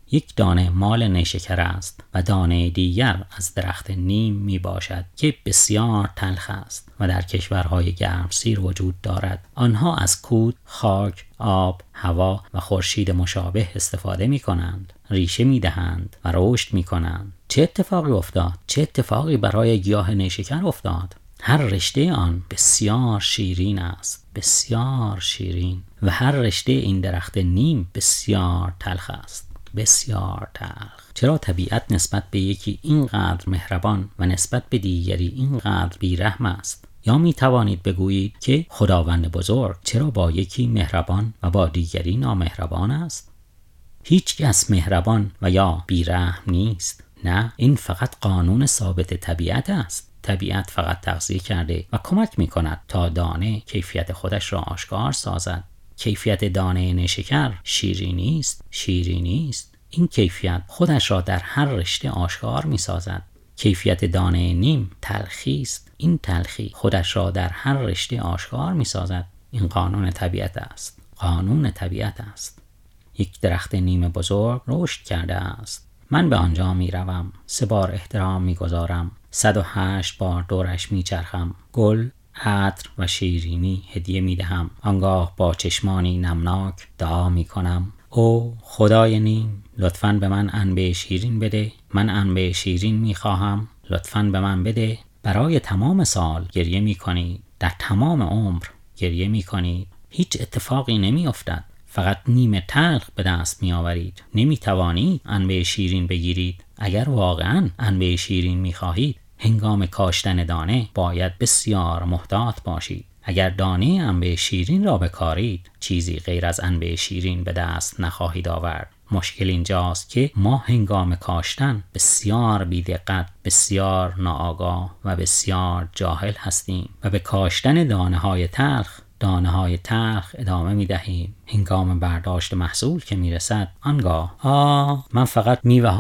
یک دانه مال نیشکر است و دانه دیگر از درخت نیم می باشد که بسیار تلخ است و در کشورهای گرمسیر وجود دارد. آنها از کود، خاک، آب، هوا و خورشید مشابه استفاده می کنند، ریشه می دهند و رشد می کنند. چه اتفاقی افتاد؟ چه اتفاقی برای گیاه نیشکر افتاد؟ هر رشته آن بسیار شیرین است، بسیار شیرین، و هر رشته این درخت نیم بسیار تلخ است، بسیار تلخ. چرا طبیعت نسبت به یکی اینقدر مهربان و نسبت به دیگری اینقدر بیرحم است؟ یا می توانید بگویید که خداوند بزرگ چرا با یکی مهربان و با دیگری نامهربان است؟ هیچ کس مهربان و یا بیرحم نیست. نه، این فقط قانون ثابت طبیعت است. طبیعت فقط تغذیه کرده و کمک می کند تا دانه کیفیت خودش را آشکار سازد. کیفیت دانه نیشکر شیرینی است، شیرینی است. این کیفیت خودش را در هر رشته آشکار می سازد. کیفیت دانه نیم تلخی است. این تلخی خودش را در هر رشته آشکار می سازد. این قانون طبیعت است. قانون طبیعت است. یک درخت نیم بزرگ رشد کرده است. من به آنجا می روم. 3 بار احترام می گذارم. 108 بار دورش می چرخم. گل، عطر و شیرینی هدیه می دهم. آنگاه با چشمانی نمناک دعا می کنم: او خدای نیم، لطفاً به من انبه شیرین بده. من انبه شیرین می خواهم. لطفاً به من بده. برای تمام سال گریه می کنید. در تمام عمر گریه می کنید. هیچ اتفاقی نمی افتد. فقط نیم تلخ به دست می آورید. نمی توانید انبه شیرین بگیرید. اگر واقعاً انبه شیرین می خواهید، هنگام کاشتن دانه باید بسیار محتاط باشید. اگر دانه انبه شیرین را بکارید، چیزی غیر از انبه شیرین به دست نخواهید آورد. مشکل اینجاست که ما هنگام کاشتن بسیار بی‌دقت، بسیار ناآگاه و بسیار جاهل هستیم و به کاشتن دانه‌های تلخ ادامه می دهیم. هنگام برداشت محصول که می رسد، آنگاه من فقط میوه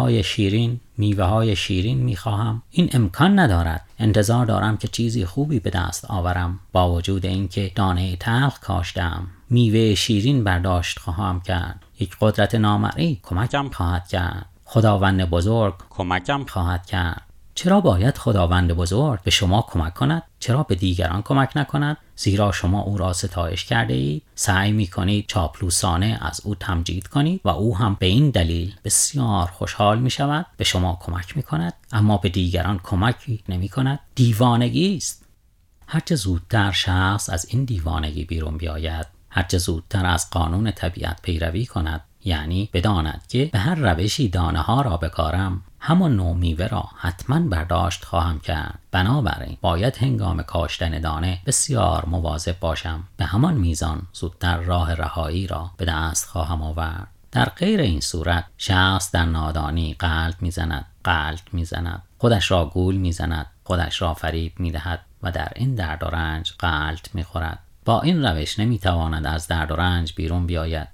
های شیرین می خواهم. این امکان ندارد. انتظار دارم که چیزی خوبی به دست آورم. با وجود اینکه دانه تلخ کاشتم، میوه شیرین برداشت خواهم کرد. یک قدرت نامرئی کمکم خواهد کرد. خداوند بزرگ کمکم خواهد کرد. چرا باید خداوند بزرگ به شما کمک کند؟ چرا به دیگران کمک نکند؟ زیرا شما او را ستایش کرده اید، سعی می کنید چاپلوسانه از او تمجید کنید و او هم به این دلیل بسیار خوشحال می شود، به شما کمک می کند، اما به دیگران کمکی نمی کند. دیوانگی است. هرچه زودتر شخص از این دیوانگی بیرون بیاید، هرچه زودتر از قانون طبیعت پیروی کند، یعنی بداند که به هر روشی دانه ها را بکارم، همان نوع میوه را حتما برداشت خواهم کرد. بنابراین باید هنگام کاشتن دانه بسیار مواظب باشم. به همان میزان زودتر راه رهایی را به دست خواهم آورد. در غیر این صورت شخص در نادانی قلط میزند، خودش را گول میزند، خودش را فریب میدهد و در این درد و رنج غلط میخورد. با این روش نمیتواند از درد و رنج بیرون بیاید.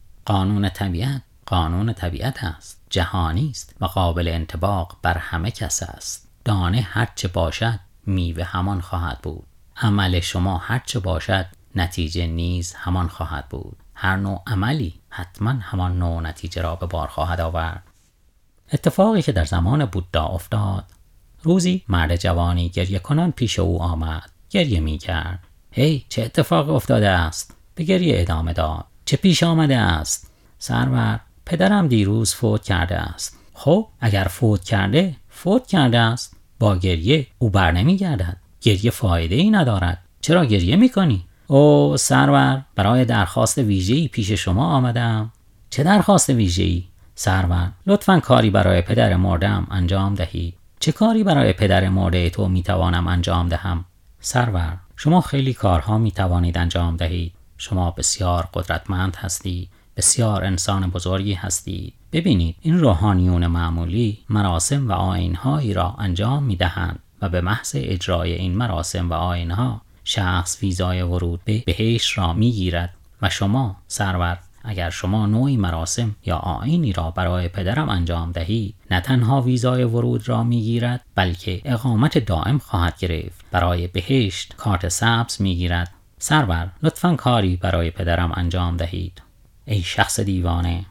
قانون طبیعت است، جهانی است و قابل انطباق بر همه کس است. دانه هرچه باشد میوه همان خواهد بود. عمل شما هرچه باشد نتیجه نیز همان خواهد بود. هر نوع عملی حتما همان نوع نتیجه را به بار خواهد آورد. اتفاقی که در زمان بودا افتاد: روزی مرد جوانی گریه کنان پیش او آمد. گریه می کرد. هی، چه اتفاقی افتاده است؟ به گریه ادامه داد. چه پیش آمده است؟ سرور، پدرم دیروز فوت کرده است. خب اگر فوت کرده است، با گریه او بر نمی گردد. گریه فایده ای ندارد. چرا گریه می کنی؟ او سرور، برای درخواست ویژه‌ای پیش شما آمدم. چه درخواست ویژه‌ای؟ سرور، لطفاً کاری برای پدر مرده‌ام انجام دهید. چه کاری برای پدر مرده تو می توانم انجام دهم؟ سرور، شما خیلی کارها می توانید انجام دهید. شما بسیار قدرتمند هستید. بسیار انسان بزرگی هستید. ببینید، این روحانیون معمولی مراسم و آیین‌هایی را انجام می‌دهند و به محض اجرای این مراسم و آیین‌ها شخص ویزای ورود به بهشت را می‌گیرد. و شما سرور، اگر شما نوعی مراسم یا آیینی را برای پدرم انجام دهید، نه تنها ویزای ورود را می‌گیرد، بلکه اقامت دائم خواهد گرفت. برای بهشت کارت سبز می‌گیرد. سرور، لطفاً کاری برای پدرم انجام دهید. ای شخص دیوانه،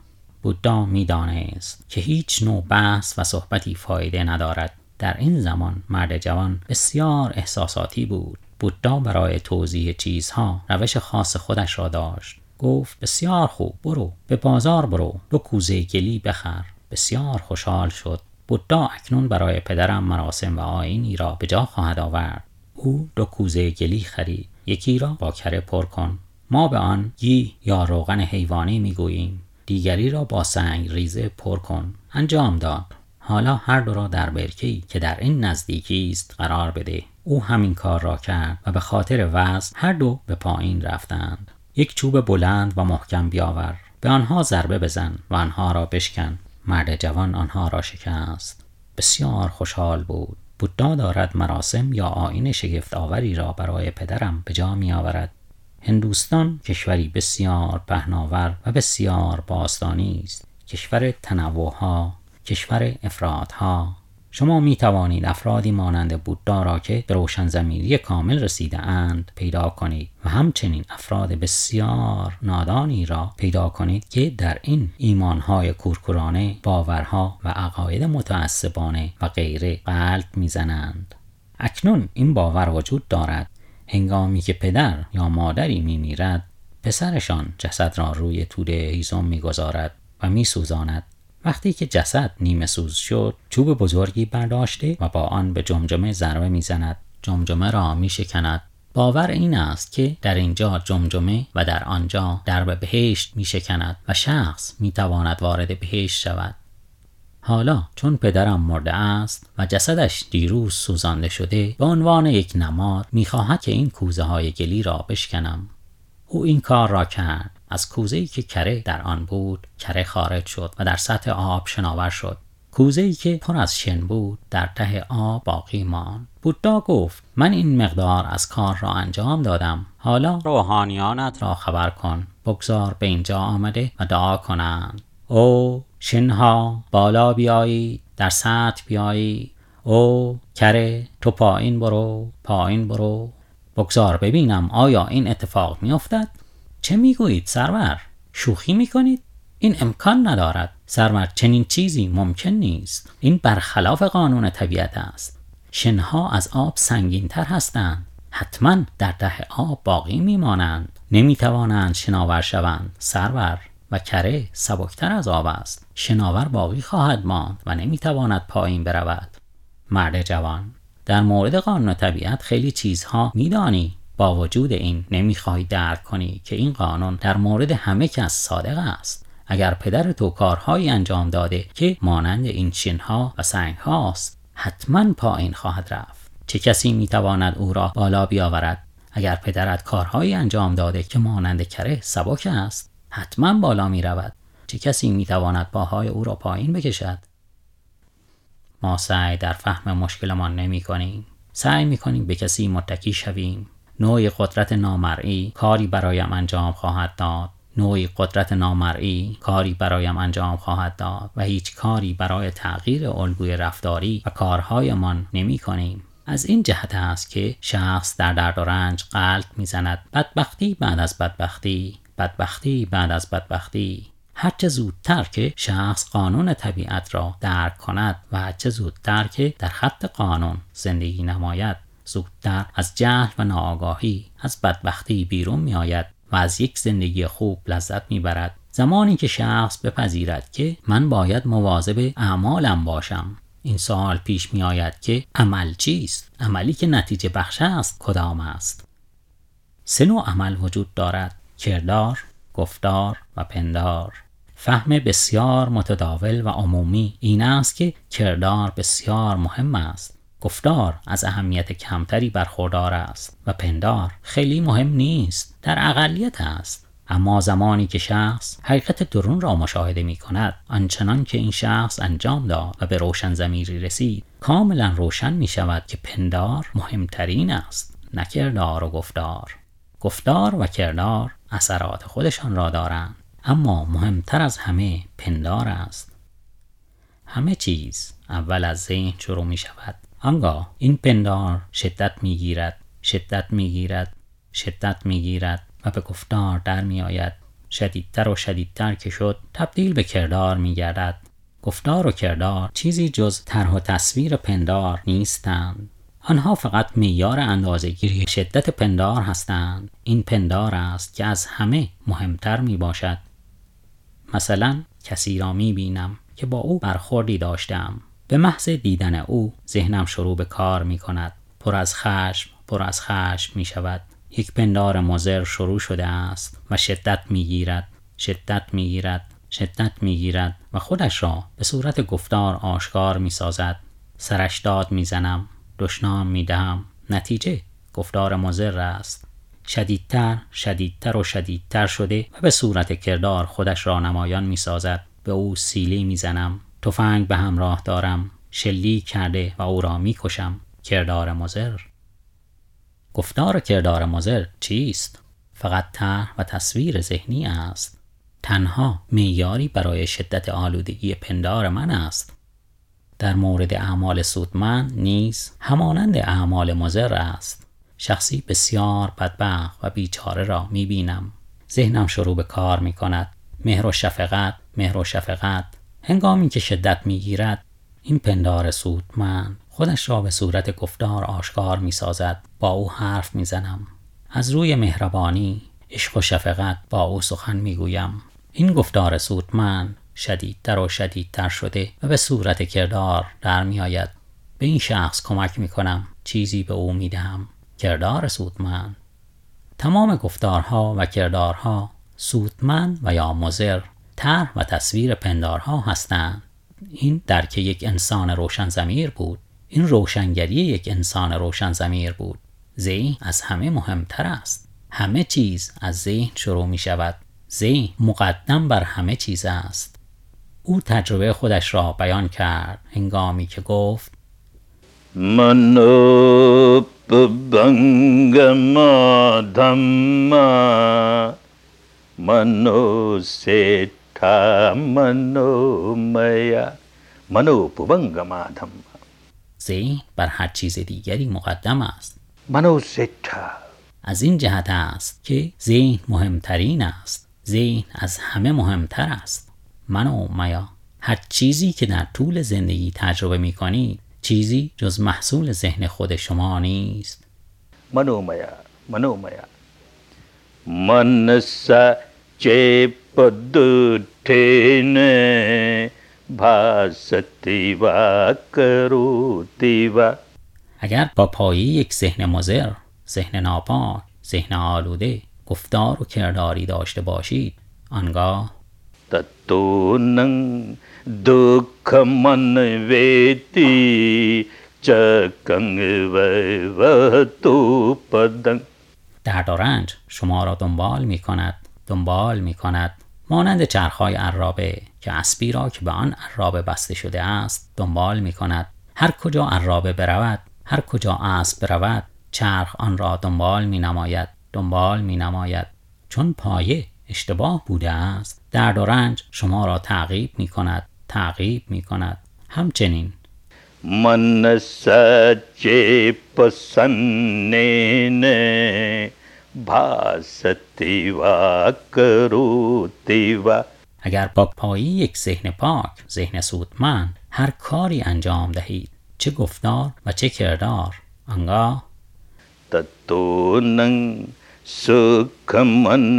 بودا می‌دانست که هیچ نوع بحث و صحبتی فایده ندارد. در این زمان مرد جوان بسیار احساساتی بود. بودا برای توضیح چیزها روش خاص خودش را داشت. گفت بسیار خوب، برو به بازار برو 2 کوزه گلی بخر. بسیار خوشحال شد. بودا اکنون برای پدرم مراسم و آیینی را به جا خواهد آورد. او 2 کوزه گلی خرید. یکی را با کره پر کن. ما به آن گی یا روغن حیوانی میگوییم. دیگری را با سنگ ریزه پر کن. انجام داد. حالا هر دو را در برکه‌ای که در این نزدیکی است قرار بده. او همین کار را کرد و به خاطر وزن هر دو به پایین رفتند. یک چوب بلند و محکم بیاور. به آنها ضربه بزن و آنها را بشکن. مرد جوان آنها را شکست. بسیار خوشحال بود. بودا دارد مراسم یا آیین شگفت آوری را برای پدرم به جا می آورد. هندوستان کشوری بسیار پهناور و بسیار باستانی است. کشور تنوع‌ها، کشور افرادها. شما می توانید افرادی مانند بودا را که به روشنضمیری کامل رسیده اند پیدا کنید و همچنین افراد بسیار نادانی را پیدا کنید که در این ایمانهای کورکورانه، باورها و عقاید متعصبانه و غیره غلط میزنند. اکنون این باور وجود دارد هنگامی که پدر یا مادری میمیرد، پسرشان جسد را روی توده هیزم میگذارد و میسوزاند. وقتی که جسد نیمه سوز شد، چوب بزرگی برداشته و با آن به جمجمه ضربه میزند. جمجمه را میشکند. باور این است که در اینجا جمجمه و در آنجا درب بهشت میشکند و شخص میتواند وارد بهشت شود. حالا چون پدرم مرده است و جسدش دیروز سوزانده شده، به عنوان یک نماد میخواهد که این کوزه های گلی را بشکنم. او این کار را کرد. از کوزه‌ای که کره در آن بود، کره خارج شد و در سطح آب شناور شد. کوزه‌ای که پر از شن بود، در ته آب باقی ماند. بودا گفت من این مقدار از کار را انجام دادم. حالا روحانیانت را خبر کن. بگذار به اینجا آمده و دعا کنند. او شنها بالا بیایی، در سطح بیایی. او کره تو پایین برو، پایین برو. بگذار ببینم آیا این اتفاق می افتد؟ چه میگویید سرور؟ شوخی میکنید؟ این امکان ندارد. سرور چنین چیزی ممکن نیست. این برخلاف قانون طبیعت است. شنها از آب سنگین تر هستند. حتما در ته آب باقی میمانند. نمیتوانند شناور شوند سرور. و کره سبکتر از آب است. شناور باقی خواهد ماند و نمیتواند پایین برود. مرد جوان: در مورد قانون طبیعت خیلی چیزها میدانی، با وجود این نمیخوای درک کنی که این قانون در مورد همه کس صادق است. اگر پدر تو کارهایی انجام داده که مانند این شنها و سنگ هاست، حتما پایین خواهد رفت. چه کسی میتواند او را بالا بیاورد؟ اگر پدرت کارهایی انجام داده که مانند کره سبک است، حتما بالا میرود. چه کسی میتواند پاهای او را پایین بکشد؟ ما سعی در فهم مشکلمان نمی کنیم. سعی می کنیم به کسی متکی شویم. نوعی قدرت نامرئی کاری برایم انجام خواهد داد. نوعی قدرت نامرئی کاری برایم انجام خواهد داد و هیچ کاری برای تغییر الگوی رفتاری و کارهایمان نمی کنیم. از این جهت است که شخص در درد و رنج غلط می زند. بدبختی بعد از بدبختی، بدبختی بعد از بدبختی. هرچه زودتر که شخص قانون طبیعت را درک کند و هرچه زودتر که در خط قانون زندگی نماید، زودتر از جهل و ناآگاهی، از بدبختی بیرون می آید و از یک زندگی خوب لذت می برد. زمانی که شخص بپذیرد که من باید مواظب اعمالم باشم، این سوال پیش می آید که عمل چیست؟ عملی که نتیجه بخش است کدام است؟ 3 نوع عمل وجود دارد: کردار، گفتار و پندار. فهم بسیار متداول و عمومی این است که کردار بسیار مهم است، گفتار از اهمیت کمتری برخوردار است و پندار خیلی مهم نیست، در اقلیت است. اما زمانی که شخص حقیقت درون را مشاهده می کند، آنچنان که این شخص انجام داد و به روشن ضمیری رسید، کاملا روشن می شود که پندار مهمترین است، نه کردار و گفتار. گفتار و کردار اثرات خودشان را دارند، اما مهمتر از همه پندار است. همه چیز اول از ذهن شروع می شود. آنگاه این پندار شدت می گیرد، شدت می گیرد، شدت می گیرد و به گفتار در می آید. شدیدتر و شدیدتر که شد تبدیل به کردار می گردد. گفتار و کردار چیزی جز طرح و تصویر پندار نیستند. آنها فقط معیار اندازه‌گیری شدت پندار هستند. این پندار است که از همه مهمتر می باشد. مثلا کسی را می بینم که با او برخوردی داشتم. به محض دیدن او ذهنم شروع به کار می کند. پر از خشم می شود. یک پندار مضر شروع شده است و شدت می گیرد و خودش را به صورت گفتار آشکار می سازد. سرش داد می زنم، دشنام می دهم. نتیجه گفتار مضر است. شدیدتر و شدیدتر شده و به صورت کردار خودش را نمایان می سازد. به او سیلی می زنم، تفنگ به همراه دارم، شلیک کرده و او را می کشم. کردار مضر. گفتار و کردار مضر چیست؟ فقط طرح و تصویر ذهنی است. تنها معیاری برای شدت آلودگی پندار من است. در مورد اعمال سودمند نیز همانند اعمال مضر است. شخصی بسیار بدبخت و بیچاره را می بینم. ذهنم شروع به کار می کند. مهر و شفقت. هنگامی که شدت می گیرد، این پندار سودمند خودش را به صورت گفتار آشکار می سازد. با او حرف می زنم. از روی مهربانی، عشق و شفقت با او سخن می گویم. این گفتار سودمند شدیدتر و شدیدتر شده و به صورت کردار در می آید. به این شخص کمک می کنم. چیزی به او می دهم. کردار سودمند. تمام گفتارها و کردارها سودمند و یا مضر طرح و تصویر پندارها هستند. این درک یک انسان روشن ضمیر بود. این روشنگری یک انسان روشن ضمیر بود. ذهن از همه مهمتر است. همه چیز از ذهن شروع می شود. ذهن مقدم بر همه چیز است. او تجربه خودش را بیان کرد هنگامی که گفت منو پبنگما دھمّا منو سیٹھا منو میا منو پبنگما دھمّا. ذهن بر هر چیز دیگری مقدم است. منو سیٹھا از این جهت است که ذهن مهمترین است. ذهن از همه مهمتر است. منو میا. هر چیزی که در طول زندگی تجربه می کنید چیزی جز محصول ذهن خود شما نیست. منو میا منسا چپدوٹھینے بھاستی وا کروتی وا. اگر با پایه یک ذهن مضر، ذهن ناپاک، ذهن آلوده گفتار و کرداری داشته باشید، آنگاه تتو ننگ دکھ من ویتی چکنگ و تو پدنگ. درد و رنج شما را دنبال می کند مانند چرخهای عرابه که اسبی را که به آن عرابه بسته شده است دنبال می کند. هر کجا عرابه برود، هر کجا اسب برود، چرخ آن را دنبال می نماید. چون پایه اشتباه بوده است، درد و رنج شما را تعقیب می کند. همچنین منسا چپسننے بھاستی وا کروتی وا. اگر با پایه یک ذهن پاک، ذهن سودمند هر کاری انجام دهید، چه گفتار و چه کردار، آنگاه تتو ننگ سکھ من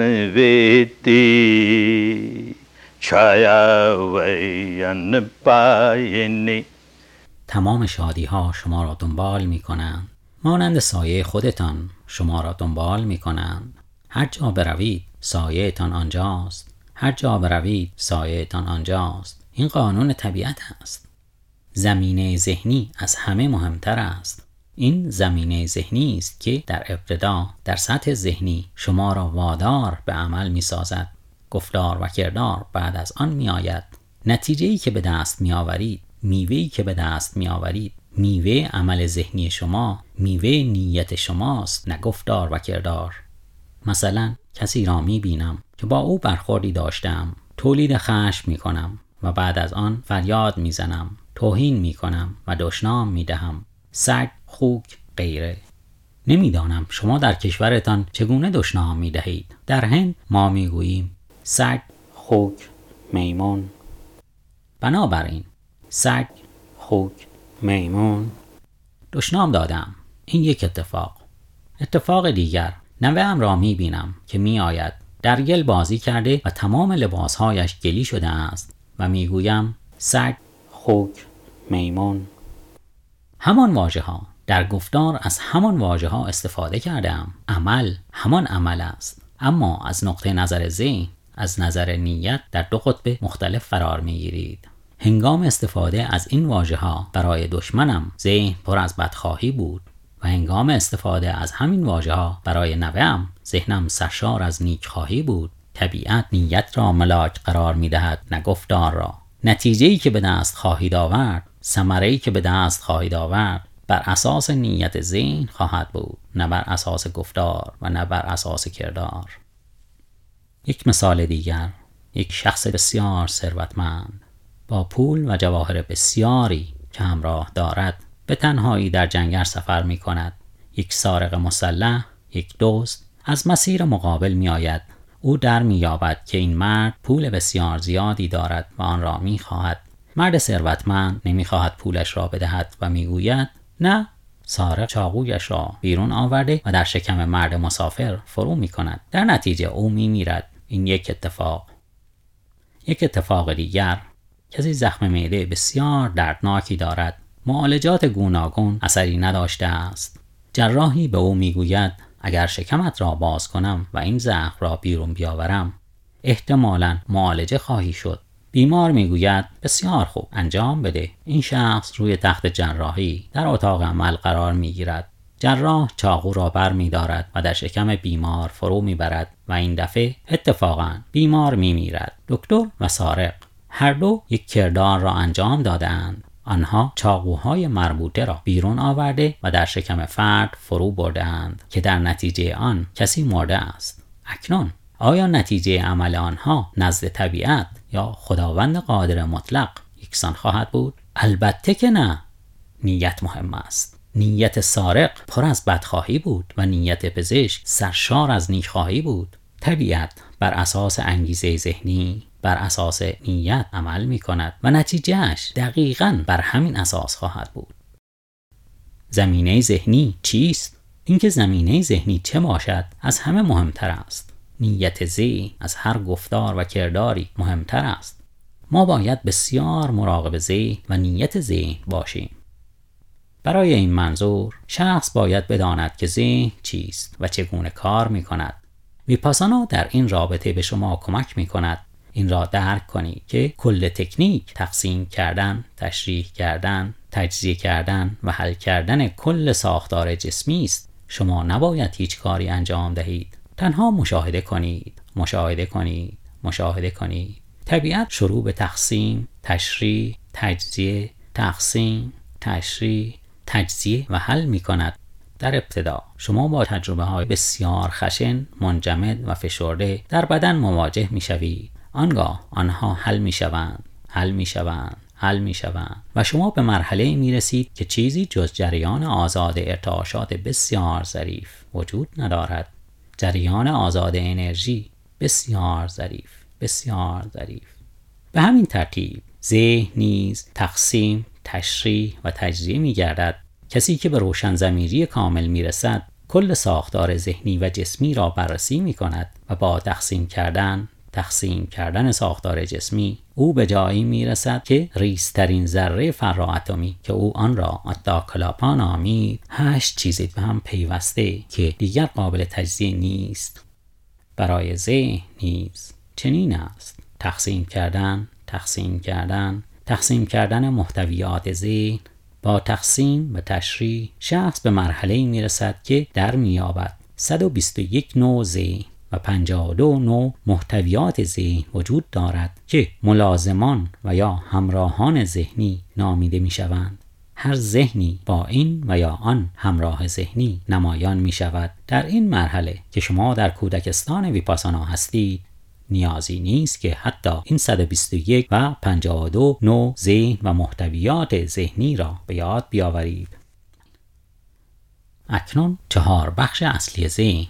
ویتی چھایا وین پائنی. تمام شادی ها شما را دنبال می کنند. مانند سایه خودتان شما را دنبال می کنند. هر جا بروید سایه تان آنجاست. این قانون طبیعت است. زمینه ذهنی از همه مهمتر است. این زمینه ذهنی است که در ابتدا در سطح ذهنی شما را وادار به عمل می سازد. گفتار و کردار بعد از آن می آید. نتیجه‌ای که به دست می آورید، میوه‌ای که به دست می آورید، میوه عمل ذهنی شما، میوه نیت شماست، نه گفتار و کردار. مثلا کسی را می بینم که با او برخوردی داشتم، تولید خشم می کنم و بعد از آن فریاد می زنم، توهین می کنم و دشنام می دهم. سگ، خوک، غیره. نمیدانم شما در کشورتان چگونه دشنام می دهید. در هند ما می گوییم سگ، خوک، میمون. بنابراین سگ، خوک، میمون دشنام دادم. این یک اتفاق. اتفاق دیگر، نوه‌ام را می‌بینم که می‌آید، در گل بازی کرده و تمام لباسهایش گلی شده است و میگویم سگ، خوک، میمون. همان واژه‌ها، در گفتار از همان واژه‌ها استفاده کردم. عمل همان عمل است، اما از نقطه نظر ذهن، از نظر نیت در دو قطب مختلف قرار می‌گیرید. هنگام استفاده از این واژه‌ها برای دشمنم ذهن پر از بدخواهی بود و هنگام استفاده از همین واژه‌ها برای نوه‌ام ذهنم سرشار از نیکخواهی بود. طبیعت نیت را ملاک قرار می‌دهد، نه گفتار را. نتیجه‌ای که به دست خواهید آورد، ثمره‌ای که به دست خواهید آورد، بر اساس نیت ذهن خواهد بود، نه بر اساس گفتار و نه بر اساس کردار. یک مثال دیگر، یک شخص بسیار ثروتمند با پول و جواهر بسیاری که همراه دارد به تنهایی در جنگل سفر می کند. یک سارق مسلح، یک دزد از مسیر مقابل می آید. او در می یابد که این مرد پول بسیار زیادی دارد و آن را می خواهد. مرد ثروتمند نمی خواهد پولش را بدهد و می گوید نه. سارق چاقویش را بیرون آورده و در شکم مرد مسافر فرو می کند. در نتیجه او می میرد. این یک اتفاق. یک اتفاق دیگر، کسی زخم معده بسیار دردناکی دارد. معالجات گوناگون اثری نداشته است. جراحی به او میگوید اگر شکمت را باز کنم و این زخم را بیرون بیاورم احتمالاً معالجه خواهی شد. بیمار میگوید بسیار خوب، انجام بده. این شخص روی تخت جراحی در اتاق عمل قرار میگیرد. جراح چاقو را بر می‌دارد و در شکم بیمار فرو میبرد و این دفعه اتفاقاً بیمار میمیرد. دکتر و سارق هر دو یک کردار را انجام دادند. آنها چاقوهای مربوطه را بیرون آورده و در شکم فرد فرو بردند که در نتیجه آن کسی مرده است. اکنون آیا نتیجه عمل آنها نزد طبیعت یا خداوند قادر مطلق یکسان خواهد بود؟ البته که نه. نیت مهم است. نیت سارق پر از بدخواهی بود و نیت پزشک سرشار از نیکخواهی بود. طبیعت بر اساس انگیزه ذهنی، بر اساس نیت عمل می کند و نتیجهش دقیقاً بر همین اساس خواهد بود. زمینه ذهنی چیست؟ اینکه زمینه ذهنی چه باشد از همه مهمتر است. نیت ذهن از هر گفتار و کرداری مهمتر است. ما باید بسیار مراقب ذهن و نیت ذهن باشیم. برای این منظور شخص باید بداند که ذهن چیست و چگونه کار می کند. ویپاسانا در این رابطه به شما کمک می کند این را درک کنید که کل تکنیک تقسیم کردن، تشریح کردن، تجزیه کردن و حل کردن کل ساختار جسمی است. شما نباید هیچ کاری انجام دهید. تنها مشاهده کنید، مشاهده کنید، مشاهده کنید. طبیعت شروع به تقسیم، تشریح، تجزیه، تقسیم، تشریح، تجزیه و حل می کند. در ابتدا شما با تجربه های بسیار خشن، منجمد و فشرده در بدن مواجه می شوید. آنگاه آنها حل می شوند، حل می شوند، حل می شوند و شما به مرحله می رسید که چیزی جز جریان آزاد ارتعاشات بسیار ظریف وجود ندارد. جریان آزاد انرژی بسیار ظریف، بسیار ظریف. به همین ترتیب ذهن نیز تقسیم، تشریح و تجزیه می گردد. کسی که به روشن ضمیری کامل می رسد کل ساختار ذهنی و جسمی را بررسی می کند و با تقسیم کردن ساختار جسمی او به جایی می رسد که ریزترین ذره فراتمی که او آن را آتاکلاپا نامید 8 چیزی به هم پیوسته که دیگر قابل تجزیه نیست. برای ذهن نیز چنین است. تقسیم کردن محتویات ذهن. با تقسیم و تشریح شخص به مرحله‌ای میرسد که در میابد 121 نوع ذهن و 52 نوع محتویات ذهن وجود دارد که ملازمان و یا همراهان ذهنی نامیده میشوند. هر ذهنی با این و یا آن همراه ذهنی نمایان میشود. در این مرحله که شما در کودکستان ویپاسانا هستید نیازی نیست که حتی این 121 و 52 نوع ذهن و محتویات ذهنی را به یاد بیاورید. اکنون 4 بخش اصلی ذهن.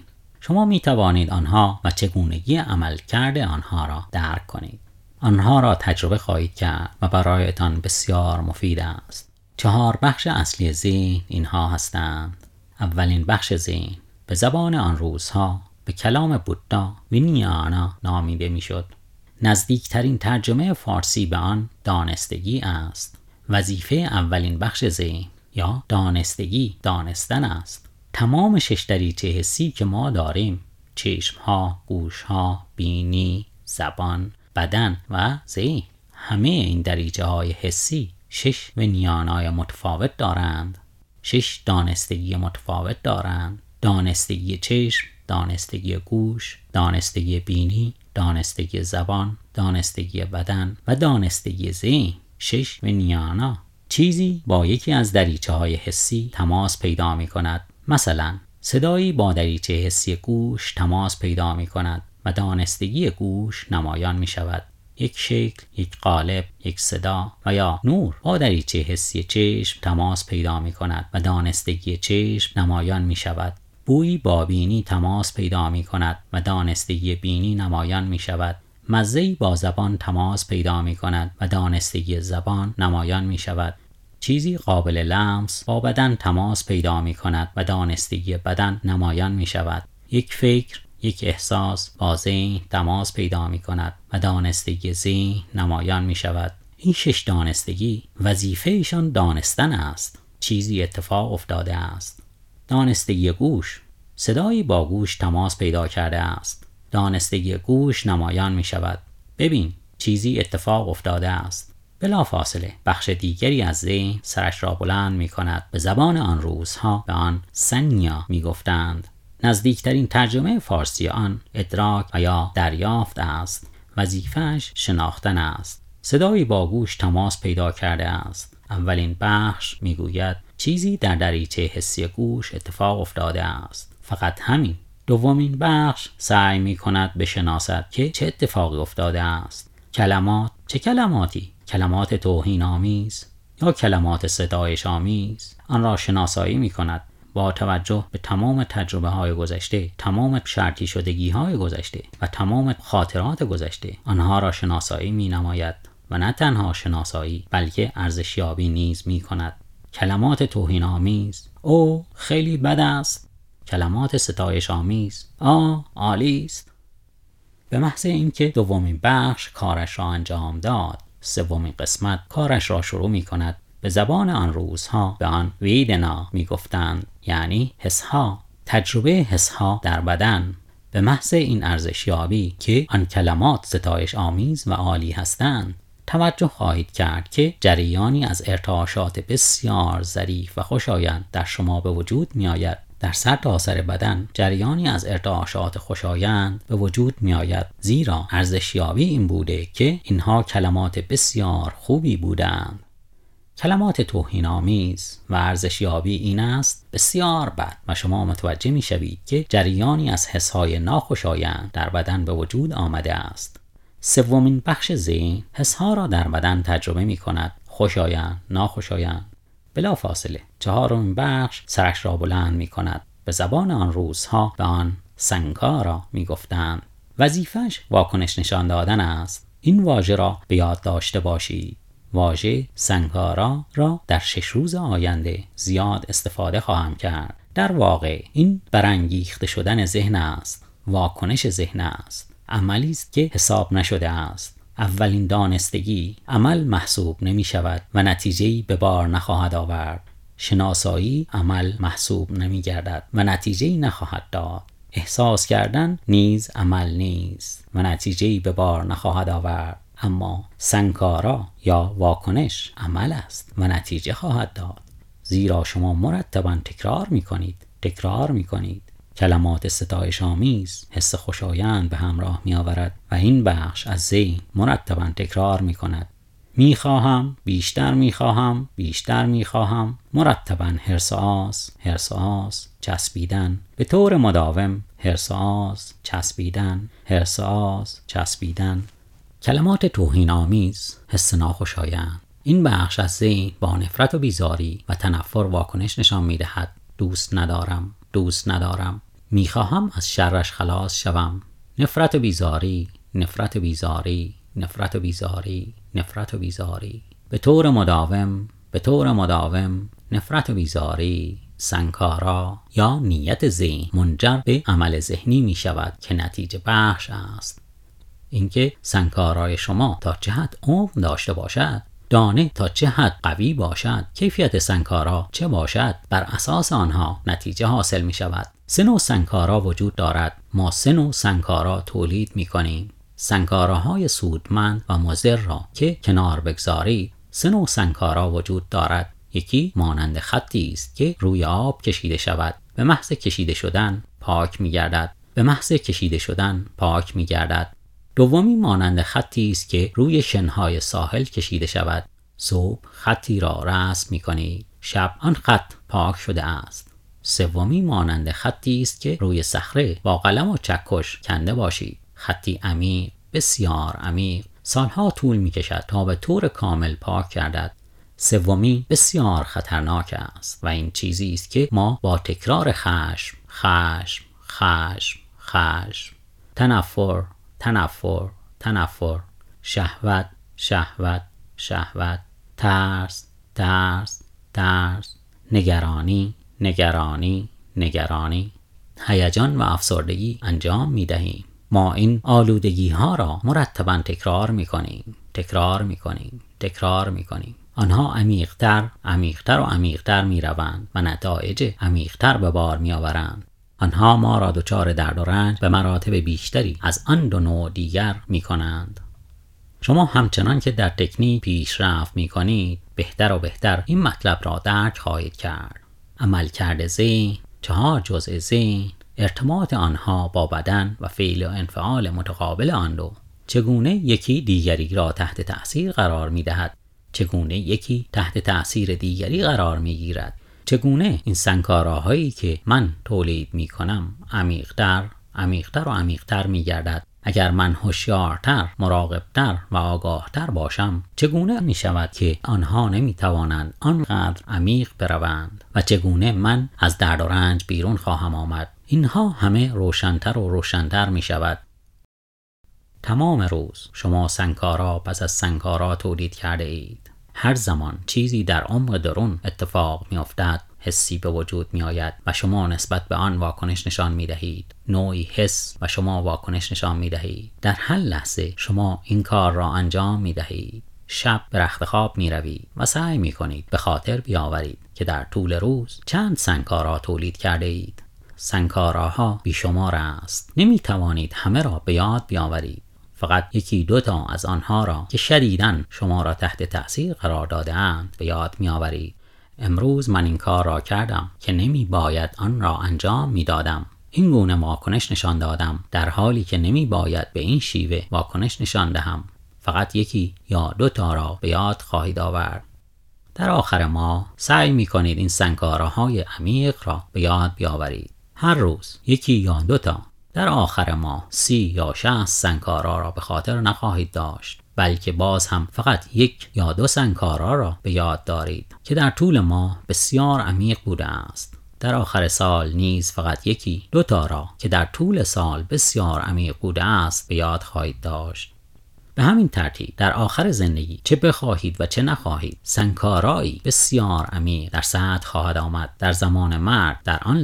شما می توانید آنها و چگونگی عمل کرده آنها را درک کنید. آنها را تجربه خواهید کرد و برایتان بسیار مفید است. 4 بخش اصلی ذهن اینها هستند. اولین بخش ذهن به زبان آن روزها به کلام بودا وینیانا نامیده میشد. نزدیکترین ترجمه فارسی به آن دانستگی است. وظیفه اولین بخش ذهن یا دانستگی دانستن است. تمام 6 دریچه حسی که ما داریم، چشمها، گوشها، بینی، زبان، بدن و ذهن، همه این دریچه های حسی 6 وینیانای متفاوت دارند. 6 دانستگی متفاوت دارند. دانستگی چشم، دانستگی گوش، دانستگی بینی، دانستگی زبان، دانستگی بدن و دانستگی ذهن. 6 وینیانا. چیزی با یکی از دریچه های حسی تماس پیدا می کند. مثلا صدایی با دریچه حسی گوش تماس پیدا می کند و دانستگی گوش نمایان می شود. یک شکل، یک قالب، یک صدا و یا نور با دریچه حسی چشم تماس پیدا می کند و دانستگی چشم نمایان می شود. بویی با بینی تماس پیدا می کند و دانستگی بینی نمایان می شود. مزه‌ای با زبان تماس پیدا می کند و دانستگی زبان نمایان می شود. چیزی قابل لمس با بدن تماس پیدا می کند و دانستگی بدن نمایان می شود. یک فکر، یک احساس با ذهن تماس پیدا می کند و دانستگی ذهن نمایان می شود. این 6 دانستگی وظیفه ایشان دانستن است. چیزی اتفاق افتاده است. دانستگی گوش، صدایی با گوش تماس پیدا کرده است. دانستگی گوش نمایان می شود. ببین، چیزی اتفاق افتاده است. بلافاصله بخش دیگری از ذهن سرش را بلند می کند. به زبان آن روزها به آن سنیا می گفتند. نزدیکترین ترجمه فارسی آن ادراک و یا دریافت است. وظیفه‌اش شناختن است. صدایی با گوش تماس پیدا کرده است. اولین بخش می گوید چیزی در دریچه حسی گوش اتفاق افتاده است. فقط همین. دومین بخش سعی می کند بشناسد که چه اتفاقی افتاده است. کلمات، چه کلماتی؟ کلمات توهین آمیز یا کلمات ستایش آمیز؟ آن را شناسایی می کند. با توجه به تمام تجربه های گذشته، تمام شرطی شدگی های گذشته و تمام خاطرات گذشته، آنها را شناسایی می نماید و نه تنها شناسایی بلکه ارزشیابی نیز می کند. کلمات توهین آمیز، او خیلی بد است. کلمات ستایش آمیز، عالی است. به محض اینکه دومین بخش کارش را انجام داد، سومین قسمت کارش را شروع می کند. به زبان آن روزها به آن ویدنا می گفتند، یعنی حسها، تجربه حسها در بدن. به محض این ارزشیابی که آن کلمات ستایش آمیز و عالی هستند، توجه خواهید کرد که جریانی از ارتعاشات بسیار ظریف و خوشایند در شما به وجود می آید. در سرتاسر بدن جریانی از ارتعاشات خوشایند به وجود می آید، زیرا ارزشیابی این بوده که اینها کلمات بسیار خوبی بودند. کلمات توهین‌آمیز و ارزشیابی این است بسیار بد و شما متوجه می شوید که جریانی از حسهای ناخوشایند در بدن به وجود آمده است. سومین بخش ذهن حسها را در بدن تجربه می کند، خوشایند، ناخوشایند. بلافاصله چهارمین بخش سرش را بلند می کند. به زبان آن روزها به آن سنگارا می گفتند. وظیفه‌اش واکنش نشان دادن است. این واژه را به یاد داشته باشید. واژه سنگارا را در 6 روز آینده زیاد استفاده خواهم کرد. در واقع این برانگیخته شدن ذهن است، واکنش ذهن است، عملی است که حساب نشده است. اولین دانستگی عمل محسوب نمی شود و نتیجه‌ای به بار نخواهد آورد. شناسایی عمل محسوب نمی گردد و نتیجه‌ای نخواهد داد. احساس کردن نیز عمل نیست و نتیجه‌ای به بار نخواهد آورد. اما سنکارا یا واکنش عمل است و نتیجه خواهد داد، زیرا شما مرتباً تکرار می کنید. کلمات ستایش آمیز حس خوشایند به همراه می آورد و این بخش از ذهن مرتباً تکرار می کند. می خواهم، بیشتر می خواهم، بیشتر می خواهم. مرتباً حرص آس، چسبیدن. به طور مداوم حرص آس، چسبیدن، حرص آس، چسبیدن. کلمات توهین آمیز حس ناخوشایند. این بخش از ذهن با نفرت و بیزاری و تنفر واکنش نشان می دهد. دوست ندارم، دوست ندارم. میخواهم از شرش خلاص شوم. نفرت و بیزاری، نفرت و بیزاری، نفرت و بیزاری، نفرت و بیزاری، به طور مداوم، به طور مداوم، نفرت و بیزاری. سنکارا یا نیت ذهن منجر به عمل ذهنی می شود که نتیجه بخش است. اینکه سنکارای شما تا چه حد عمق داشته باشد، دانه تا چه حد قوی باشد، کیفیت سنکارا چه باشد، بر اساس آنها نتیجه حاصل می شود. 3 نوع سنکارا وجود دارد. ما 3 نوع سنکارا تولید می کنیم. سنکاراهای سودمند و مضر را که کنار بگذاری، 3 نوع سنکارا وجود دارد. یکی مانند خطی است که روی آب کشیده شود، به محض کشیده شدن پاک می گردد، به محض کشیده شدن پاک می گردد. دومی مانند خطی است که روی شنهای ساحل کشیده شود. صبح خطی را رسم می کنید، شب آن خط پاک شده است. سومی مانند خطی است که روی صخره با قلم و چکش کنده باشید. خطی عمیق، بسیار عمیق، سالها طول می کشد تا به طور کامل پاک گردد. سومی بسیار خطرناک است و این چیزی است که ما با تکرار خشم، خشم، خشم، خشم، تنفر، تنفر، تنفر، شهوت، شهوت، شهوت، ترس، ترس، ترس، نگرانی، نگرانی، نگرانی، هیجان و افسردگی انجام می دهیم. ما این آلودگی ها را مرتباً تکرار می کنیم، تکرار می کنیم، تکرار می کنیم. آنها عمیق‌تر، عمیق‌تر و عمیق‌تر می روند و نتایج عمیق‌تر به بار می آورند. آنها ما را دچار درد و رنج به مراتب بیشتری از آن 2 نوع دیگر می کنند. شما همچنان که در تکنیک پیشرفت می کنید، بهتر و بهتر این مطلب را درک خواهید کرد. عملکرد ذهن، 4 جزء ذهن، ارتباط آنها با بدن و فعل و انفعال متقابل آن 2، چگونه یکی دیگری را تحت تأثیر قرار می دهد، چگونه یکی تحت تأثیر دیگری قرار می گیرد، چگونه این سنکاراهایی که من تولید می کنم عمیق‌تر، عمیق‌تر و عمیق‌تر می گردد. اگر من هوشیارتر، مراقبتر و آگاهتر باشم، چگونه می شود که آنها نمی توانند آنقدر عمیق بروند و چگونه من از درد و رنج بیرون خواهم آمد. اینها همه روشن‌تر و روشن‌تر می شود. تمام روز شما سنکارا پس از سنکارا تولید کرده اید. هر زمان چیزی در عمق درون اتفاق می افتد، حسی به وجود می آید و شما نسبت به آن واکنش نشان می دهید. نوعی حس و شما واکنش نشان می دهید. در هر لحظه شما این کار را انجام می دهید. شب به رخت خواب می روید و سعی می کنید به خاطر بیاورید که در طول روز چند سنکارا تولید کرده اید. سنکاراها بیشمار است. نمی توانید همه را به یاد بیاورید. فقط 1-2 تا از آنها را که شدیداً شما را تحت تأثیر قرار داده اند به یاد می آورید. امروز من این کار را کردم که نمی باید آن را انجام می دادم. این گونه واکنش نشان دادم در حالی که نمی باید به این شیوه واکنش نشان دهم. فقط 1 یا 2 تا را به یاد خواهید آورد. در آخر ماه سعی می کنید این سنکاراهای عمیق را به یاد بیاورید. هر روز 1 یا 2 تا. در آخر ماه 30 یا 60 سنکارا را به خاطر نخواهید داشت، بلکه باز هم فقط 1 یا 2 سنکارا را به یاد دارید که در طول ماه بسیار عمیق بوده است. در آخر سال نیز فقط 1-2 تا را که در طول سال بسیار عمیق بوده است به یاد خواهید داشت. به همین ترتیب در آخر زندگی چه بخواهید و چه نخواهید، سنکارایی بسیار عمیق در سطح خواهد آمد. در زمان مرگ، در آن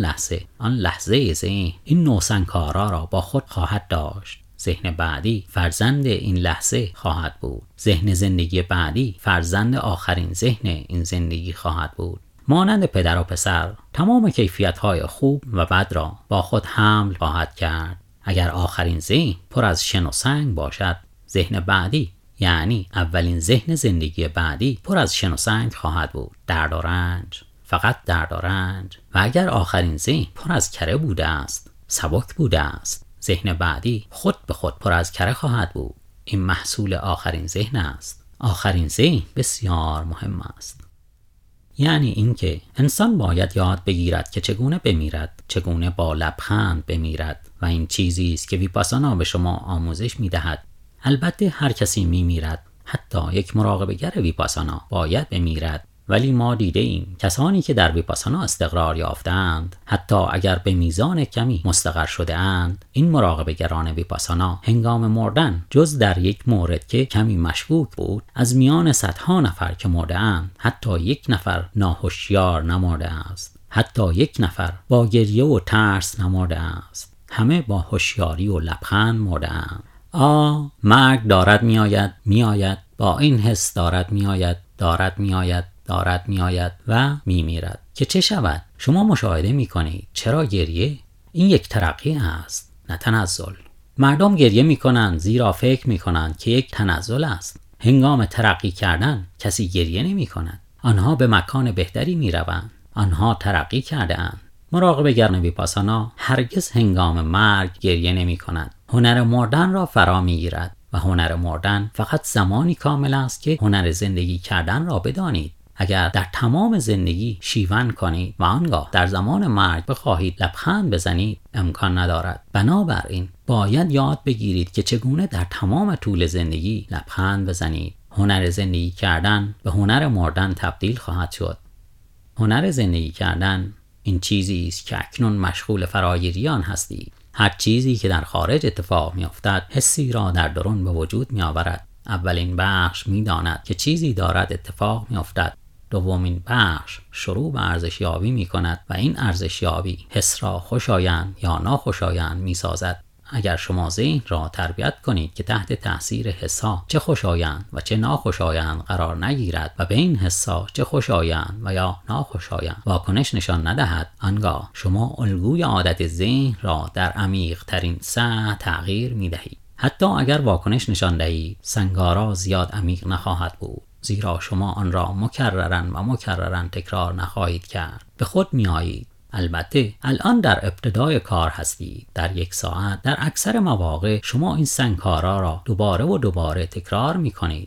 لحظه ذهن این نوع سنکارا را با خود خواهد داشت. ذهن بعدی فرزند این لحظه خواهد بود. ذهن زندگی بعدی فرزند آخرین ذهن این زندگی خواهد بود. مانند پدر و پسر تمام کیفیت‌های خوب و بد را با خود حمل خواهد کرد. اگر آخرین ذهن پر از شن و سنگ باشد، ذهن بعدی یعنی اولین ذهن زندگی بعدی پر از شن و سنگ خواهد بود. درد و رنج، فقط درد و رنج. و اگر آخرین ذهن پر از کره بوده است، سبک بوده است، ذهن بعدی خود به خود پر از کره خواهد بود. این محصول آخرین ذهن است. آخرین ذهن بسیار مهم است. یعنی اینکه انسان باید یاد بگیرد که چگونه بمیرد، چگونه با لبخند بمیرد و این چیزی است که ویپاسانا به شما آموزش می‌دهد. البته هر کسی میمیرد، حتی یک مراقبه‌گر ویپاسانا باید بمیرد ولی ما دیده ایم کسانی که در ویپاسانا استقرار یافتند، حتی اگر به میزان کمی مستقر شده اند، این مراقبه گران ویپاسانا هنگام مردن جز در یک مورد که کمی مشکوک بود، از میان صدها نفر که مرده اند حتی یک نفر ناهوشیار نمرده است، حتی یک نفر با گریه و ترس نمرده است، همه با هوشیاری و لبخند مرده اند. مرگ دارد میآید، با این حس دارد میآید و میمیرد که چه شود؟ شما مشاهده میکنید چرا گریه؟ این یک ترقی است، نه تنزل. مردم گریه میکنند زیرا فکر میکنند که یک تنزل است. هنگام ترقی کردن کسی گریه نمیکند. آنها به مکان بهتری میروند. آنها ترقی کرده اند. مراقبه گران ویپاسانا هرگز هنگام مرگ گریه نمیکند. هنر مردن را فرا میگیرد و هنر مردن فقط زمانی کامل است که هنر زندگی کردن را بدانید. اگر در تمام زندگی شیون کنید و آنگاه در زمان مرگ بخواهید لبخند بزنید، امکان ندارد. بنابراین باید یاد بگیرید که چگونه در تمام طول زندگی لبخند بزنید. هنر زندگی کردن به هنر مردن تبدیل خواهد شد. هنر زندگی کردن این چیزی است که اکنون مشغول فراگیری آن هستید. هر چیزی که در خارج اتفاق می‌افتد حسی را در درون به وجود می‌آورد. اولین بخش می‌داند که چیزی دارد اتفاق می‌افتد. دومین بخش شروع به ارزشیابی می‌کند و این ارزشیابی حس را خوشایند یا ناخوشایند می‌سازد. اگر شما ذهن را تربیت کنید که تحت تأثیر حس‌ها چه خوشایند و چه ناخوشایند قرار نگیرد و به این حس‌ها چه خوشایند و یا ناخوشایند واکنش نشان ندهد، آنگاه شما الگوی عادت ذهن را در عمیق‌ترین سطح تغییر می‌دهید. حتی اگر واکنش نشان دهید، سنگارا زیاد عمیق نخواهد بود، زیرا شما آن را مکررن تکرار نخواهید کرد. به خود می‌آیید. البته الان در ابتدای کار هستید. در یک ساعت در اکثر مواقع شما این سنگکارا را دوباره و دوباره تکرار می‌کنید.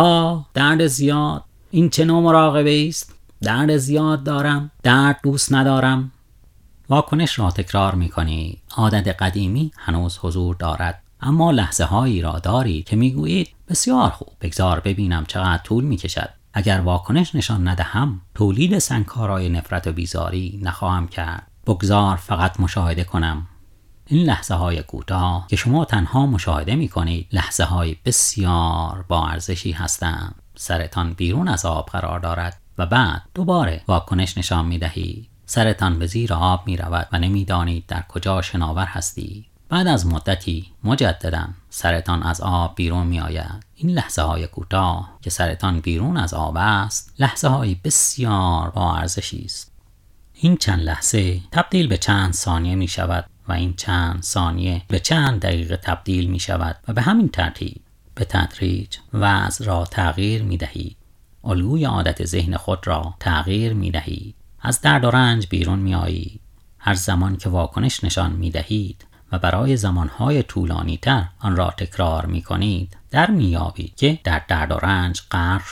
درد زیاد، این چه نوع مراقبه است؟ درد زیاد دارم، درد دوست ندارم. واکنش را تکرار می‌کنید. عادت قدیمی هنوز حضور دارد، اما لحظه هایی را دارید که میگویید بسیار خوب، بگذار ببینم چقدر طول میکشد. اگر واکنش نشان ندهم، تولید سنگکارای نفرت و بیزاری نخواهم کرد. بگذار فقط مشاهده کنم. این لحظه های کوتاه که شما تنها مشاهده میکنید، لحظه های بسیار با ارزشی هستند. سرتان بیرون از آب قرار دارد و بعد دوباره واکنش نشان میدهید. سرتان به زیر آب میرود و نمیدانید در کجا شناور هستید. بعد از مدتی مجددا سرتان از آب بیرون می آید. این لحظه های کوتاه که سرتان بیرون از آب است، لحظه های بسیار با ارزشی است. این چند لحظه تبدیل به چند ثانیه می شود و این چند ثانیه به چند دقیقه تبدیل می شود و به همین ترتیب به تدریج وضع را تغییر می دهید. الگوی عادت ذهن خود را تغییر می دهید. از درد و رنج بیرون می آیید. هر زمان که واکنش نشان می دهید و برای زمانهای طولانی تر آن را تکرار می کنید، در می یابید که در درد و رنج غرق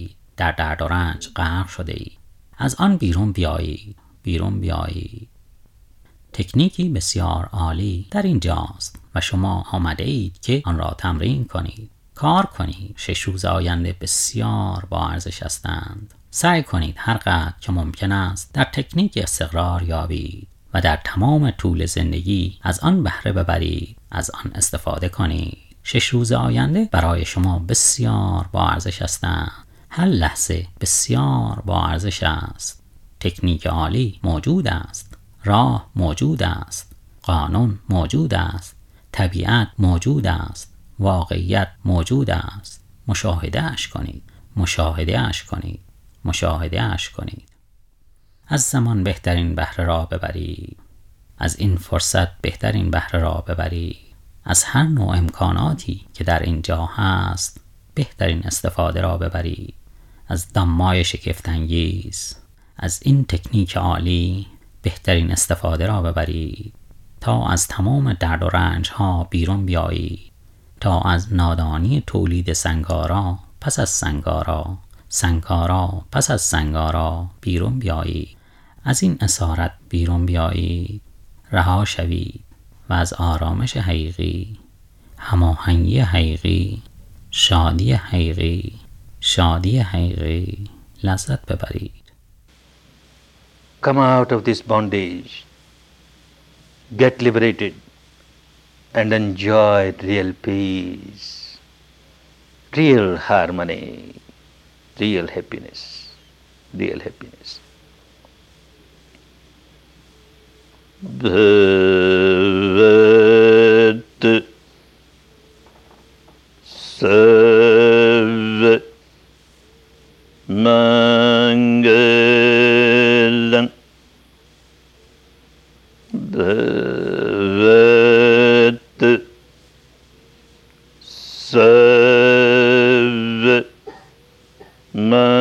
شده اید. از آن بیرون بیایید. تکنیکی بسیار عالی در اینجاست و شما آمده اید که آن را تمرین کنید. کار کنید. 6 روز آینده بسیار با ارزش هستند. سعی کنید هر قدر که ممکن است در تکنیک استقرار یابید و در تمام طول زندگی از آن بهره ببرید، از آن استفاده کنید. 6 روز آینده برای شما بسیار با ارزش هستند. هر لحظه بسیار با ارزش است. تکنیک عالی موجود است. راه موجود است. قانون موجود است. طبیعت موجود است. واقعیت موجود است. مشاهده اش کنید. از زمان بهترین بهره را ببرید. از این فرصت بهترین بهره را ببرید. از هر نوع امکاناتی که در اینجا هست بهترین استفاده را ببرید. از دمای شگفت‌انگیز، از این تکنیک عالی بهترین استفاده را ببرید تا از تمام درد و رنج ها بیرون بیایید، تا از نادانی تولید سنگارا پس از سنگارا پس از سنگارا بیرون بیایید. از این اسارت بیرون بیایید، رها شوید و از آرامش حقیقی، هماهنگی حقیقی، شادی حقیقی لذت ببرید. Come out of this bondage, get liberated and enjoy real peace, real harmony, real happiness, real happiness. Bhavat Sarva Mangalam Bhavat Sarva Mangalam